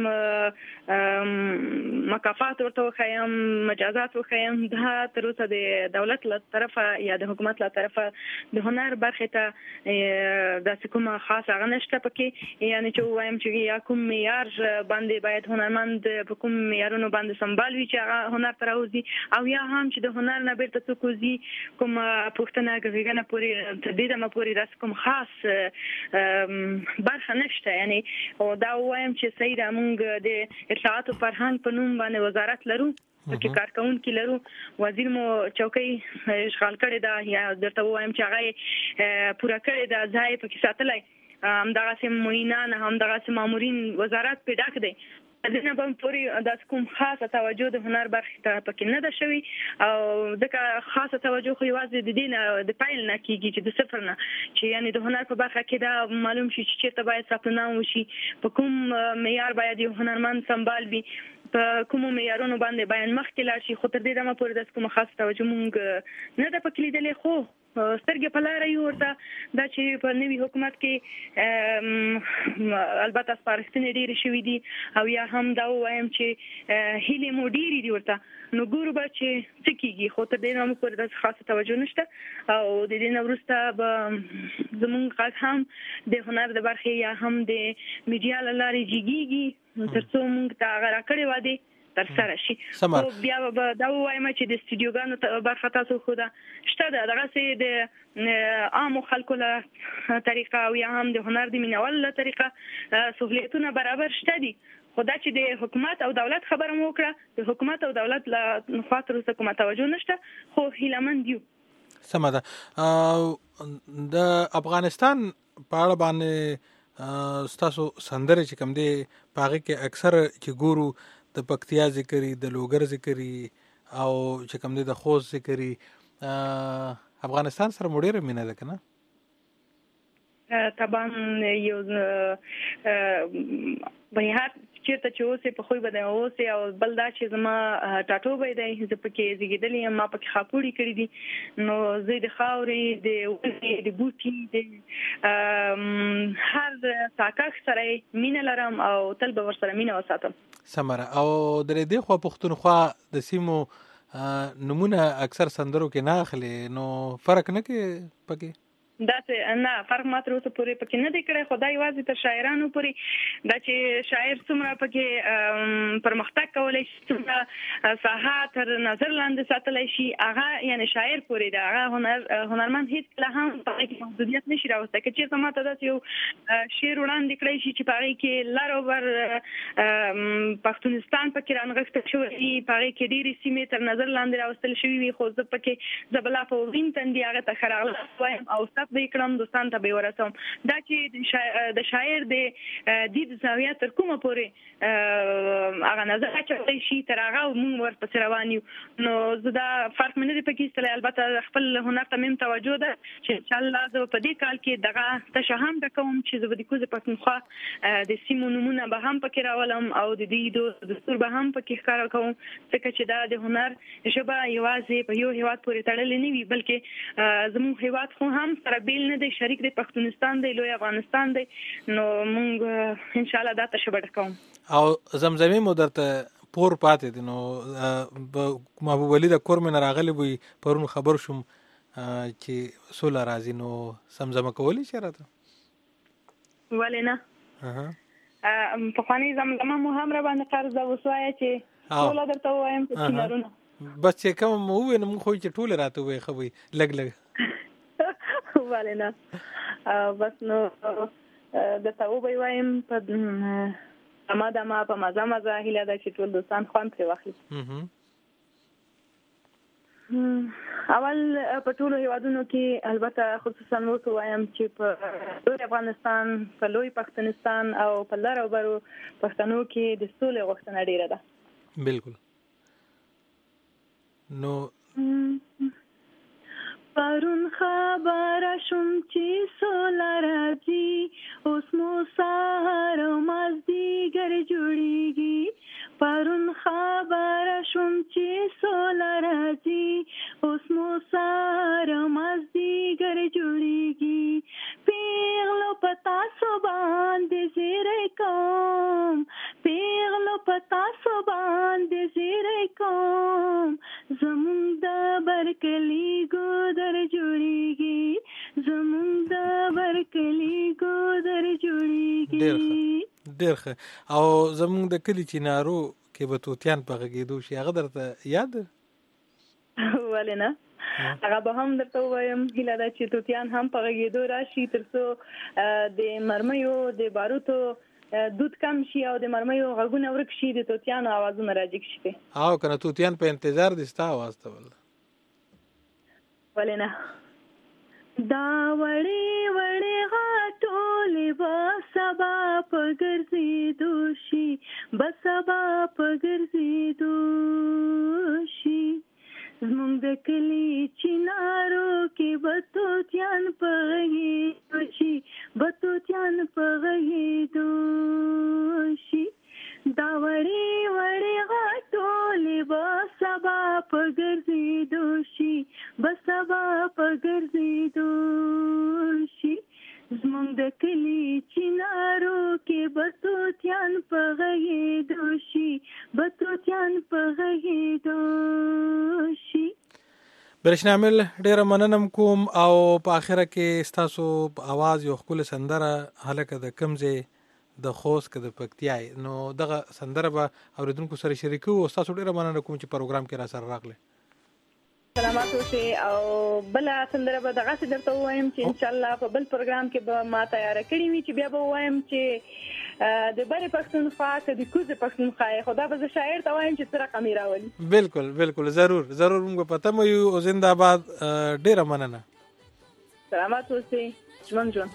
S8: مکافات ورته وخیم مجازات وخیم دا تر اوسه د دولت له طرفه یا د حکومت له طرفه د هنر برخه ته داسې کومه خاصه هغه نشته پکې یعنی چې وایم چې یا کوم معیار باندې باید هنرمند په کوم معیارونو باندې سمبال وي چې هغه هنر تر اوزي او یا هم چې د هنر نه بیرته څوک وزي کوم پښتنه غوښنه پوری تر دې دمه پوری راس کوم خاص برخه نشته یعنی او دا وایم چې سید موږ د اطلاعات او فرهنګ په نوم باندې وزارت لرو چې کارکونکو لرو وزیر مو چوکۍ اشغال کړی دا یا درته وایم چې هغه پورا کړی دا ځای په کې ساتلای هم دغه سم موینان هم دغه سم مامورین وزارت په ډاک دی دنه په پوری د کوم خاصه توجه د هنر برخه ته پکې نه ده شوی او دغه خاصه توجه خو یوازې د دین د پایل نه کیږي چې د صفر نه چې یعنی د هنر په برخه کې دا معلوم شي چې چیرته باید ثبتنام وشي په کوم معیار باید یو هنرمند سمبال وي په کوم معیارونو باندې بیان مخکې لاړ شي خو تر دې دمه پورې د کوم خاص توجه مونږ نه ده پکې لیدلې خو سترګې په لار یو ورته دا چې په نوي حکومت کې البته سپارښتنې ډېرې شوې دي او یا هم دا وایم چې هیلې مو ډېرې دي ورته نو ګورو به چې څه کېږي خو تر دې دمه پورې د خاصه توجه نشته او د دې نه وروسته به زموږ غږ هم د هنر د برخې یا هم د میډیا له لارې جګېږي تر څو موږ ته هغه راکړې وعدې تر سره شي خو بیا به دا وایم چې د استودیوګانو برخه تاسو خو دا شته دغه سي د عامو خلکو له طریقه او یا هم د هنر د مینوال له طریقه سہولیتونه برابر شته دي خو دا چې د حکومت او دولت خبره مو وکړه د حکومت او دولت له خاطر څه کومه توجه نشته خو هیلمند یو
S7: سمه ده د افغانستان په اړه باندې ستاسو سندره چې کوم دی پاغه کې اکثر چې ګورو د پکتیا ذکرې د لوګر ذکرې او چې کوم دی د خوست ذکرې افغانستان سره مډیر مینه ده کنه
S8: طبعا یو بهات چیرته چې اوسې په خوې بده اوسې او بل دا چې زما ټاټو به دی زه پکې زیږېدلې یم ما پکې خاپوړي کړي دي نو زه د خاورې د ونې د بوټي د هر تاکاک سره مینه لرم او تل به ورسره مینه وساتم
S7: سمره او درې دې خو پښتونخوا د سیمو نمونه اکثر سندرو کې نه اخلي نو فرق نه کې پکې
S8: دا څه نه فرق ماتره اوسه پورې پکې نه دی کړی خدای واځي تر شاعرانو پورې دا چې شاعر څومره پکې پرمختګ کولای شي څومره ساحه تر نظر لاندې ساتلای شي هغه یعنی شاعر پورې دا هغه هنر هنرمند هیڅ کله هم پکې محدودیت نشي راوستای چې چې سماته دا یو شعر وړاندې کړی شي چې پاره کې لارور پښتونستان پکې رانغښت شوی پاره کې ډېری سیمې تر نظر لاندې راوستل شوی وي خو زه پکې زبلا په وینتن دی هغه ته خراغله وایم او به کړم دوستان ته به ورسوم دا چې د شاعر د دید زاویه تر کومه پورې هغه نظر اچولی شي تر هغه موږ ورپسې روان یو نو زه دا فرق مې نه دی پکې ایستلی البته خپل هنر ته مې توجه ده چې انشاءالله زه په دې کال کې دغه تشه هم ډکوم چې زه به د کوزې پښتونخوا د سیمو نومونه به هم پکې راولم او د دې دستور به هم پکې ښکاره کوم ځکه چې دا د هنر ژبه یوازې په یو هېواد پورې تړلې نه وي بلکې زموږ هېواد خو هم سره بیل نه دی شریک دی پښتونستان دی لوی افغانستان دی نو موږ ان شاء الله دا تشبړ کوم
S7: او زمزمې مو درته پور پاتې دي نو محبوب علي د کور مې راغلی وي پرون خبر شوم چې سوله راځي نو زمزمه کولی شي راته
S8: ولې نه په خواني زمزمه مو هم را باندې قرض وسوایه چې سوله درته وایم چې نارونه
S7: بس چې کوم مو وینم خو چې ټول راته وي خو لګ لګ
S8: ولې نه بس نو د توبې وایم په ما د ما په مزه مزه هیله ده چې ټول دوستان خوان پرې واخلي اول په ټولو هیوادونو کې البته خصوصا ورته وایم چې په لوی افغانستان په لوی پښتونستان او په لر او برو پښتنو کې د سولې غوښتنه ډیره ده
S7: بالکل نو
S11: پرون خبر شوم چې سوله راځي اوس مو سهار او مازدیګر جوړیږي پرون خبر شوم چې سوله راځي اوس مو سهار او مازدیګر جوړیږي پیغلو پتا سو باندې زیری کوم پیغلو پتا سو باندې زیری کوم زمون د برکلی ګودر جوړیږي زمون د برکلی ګودر جوړیږي
S7: ډېر ښه او زمون د کلی چینارو کې به توتیان په غږېدو شي، هغه درته یاد ده؟
S8: ولې نه، هغه به هم درته ووایم. هیله ده چې توتیان هم په غږېدو راشي تر څو د مرمیو د باروتو دود کم شي او د مرمیو غږونه ورک شي، د توتیانو اوازونه راجګ شي.
S7: او که نه توتیان په انتظار دي ستا اواز ته.
S8: ولې نه، دا وړې وړې غاټولې به سبا په ګرځېدو شي، به سبا په ګرځېدو شي. زمونږ د کلي چینارو کې به توتیان په غږېدو شي، به توتیان په غږېدو شي. دا وړې وړې غاټولې به سبا په ګرځېدو شي، به سبا په ګرځېدو شي. زمونږ د کلي چینارو کې به توتیان په غږېدو شي، به توتیان په غږېدو شي.
S7: برشنامل ډیره مننم کوم او په اخره کې ستاسو आवाज یو خپل سندره هلکه د کمزه د خوست کې د پکتیای، نو دغه سندره به اوریدونکو سره شریکو او تاسو ډیره مننه کوم چې پروګرام کې را سره راغله.
S8: سلامات اوسئ او بل سندره به دغه څه درته وایم چې ان شاء الله په بل پروګرام کې به ما تیار کړی وي چې بیا به وایم چې د بری پښتونخوا که د کوزه پښتونخوا خدا به زه شاعر ته وایم چې تر رقم راولي.
S7: بالکل بالکل ضرور ضرور موږ پته مو یو او زنده باد. ډیره مننه.
S8: سلامات اوسئ. ژوند ژوند.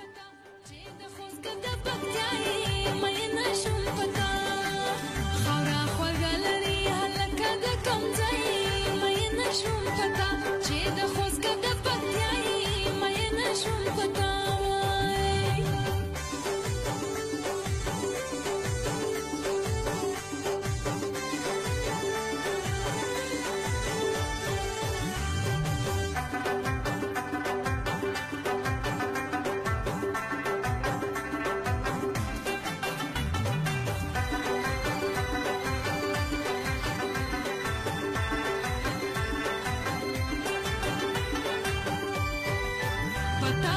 S11: पता